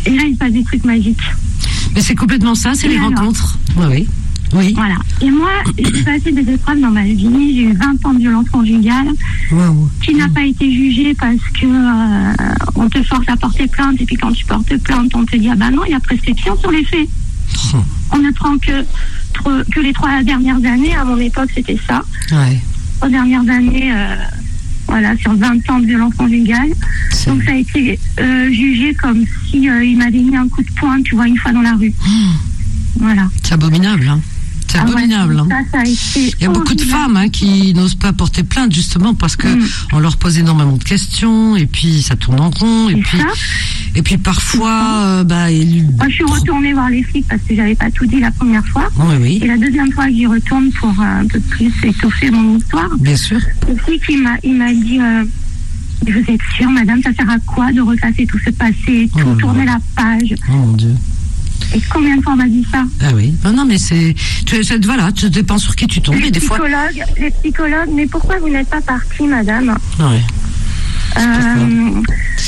Et là, il se passe des trucs magiques. Mais c'est complètement ça, c'est et les alors, rencontres. Oui, oui. Oui. Voilà. Et moi, j'ai passé des épreuves dans ma vie. J'ai eu vingt ans de violence conjugale, wow. qui n'a pas été jugée parce que euh, on te force à porter plainte. Et puis quand tu portes plainte, on te dit ah bah non, il y a prescription sur les faits. Oh. On ne prend que que les trois dernières années. À mon époque, c'était ça. Ouais. Trois dernières années, euh, voilà, sur vingt ans de violence conjugale. C'est... Donc ça a été euh, jugé comme si euh, il m'avait mis un coup de poing, tu vois, une fois dans la rue. Mmh. Voilà. C'est abominable, hein. C'est ah abominable. Ouais, hein. ça, ça a été Il y a beaucoup de femmes hein, qui n'osent pas porter plainte justement parce que mmh. on leur pose énormément de questions et puis ça tourne en rond et, et puis ça, et puis parfois euh, bah il... Moi je suis retournée voir les flics parce que j'avais pas tout dit la première fois. Oui, oui. Et la deuxième fois que j'y retourne pour un peu plus étoffer mon histoire. Bien sûr. Le flic il m'a il m'a dit euh, vous êtes sûre madame, ça sert à quoi de recasser tout ce passé, tout oh, tourner la page. Oh mon Dieu. Et combien de fois on m'a dit ça? Ah oui. Non, non, mais c'est, tu, voilà, tu dépends sur qui tu tombes. Les mais des psychologues, fois... les psychologues, mais pourquoi vous n'êtes pas partie, madame? Ouais. Euh,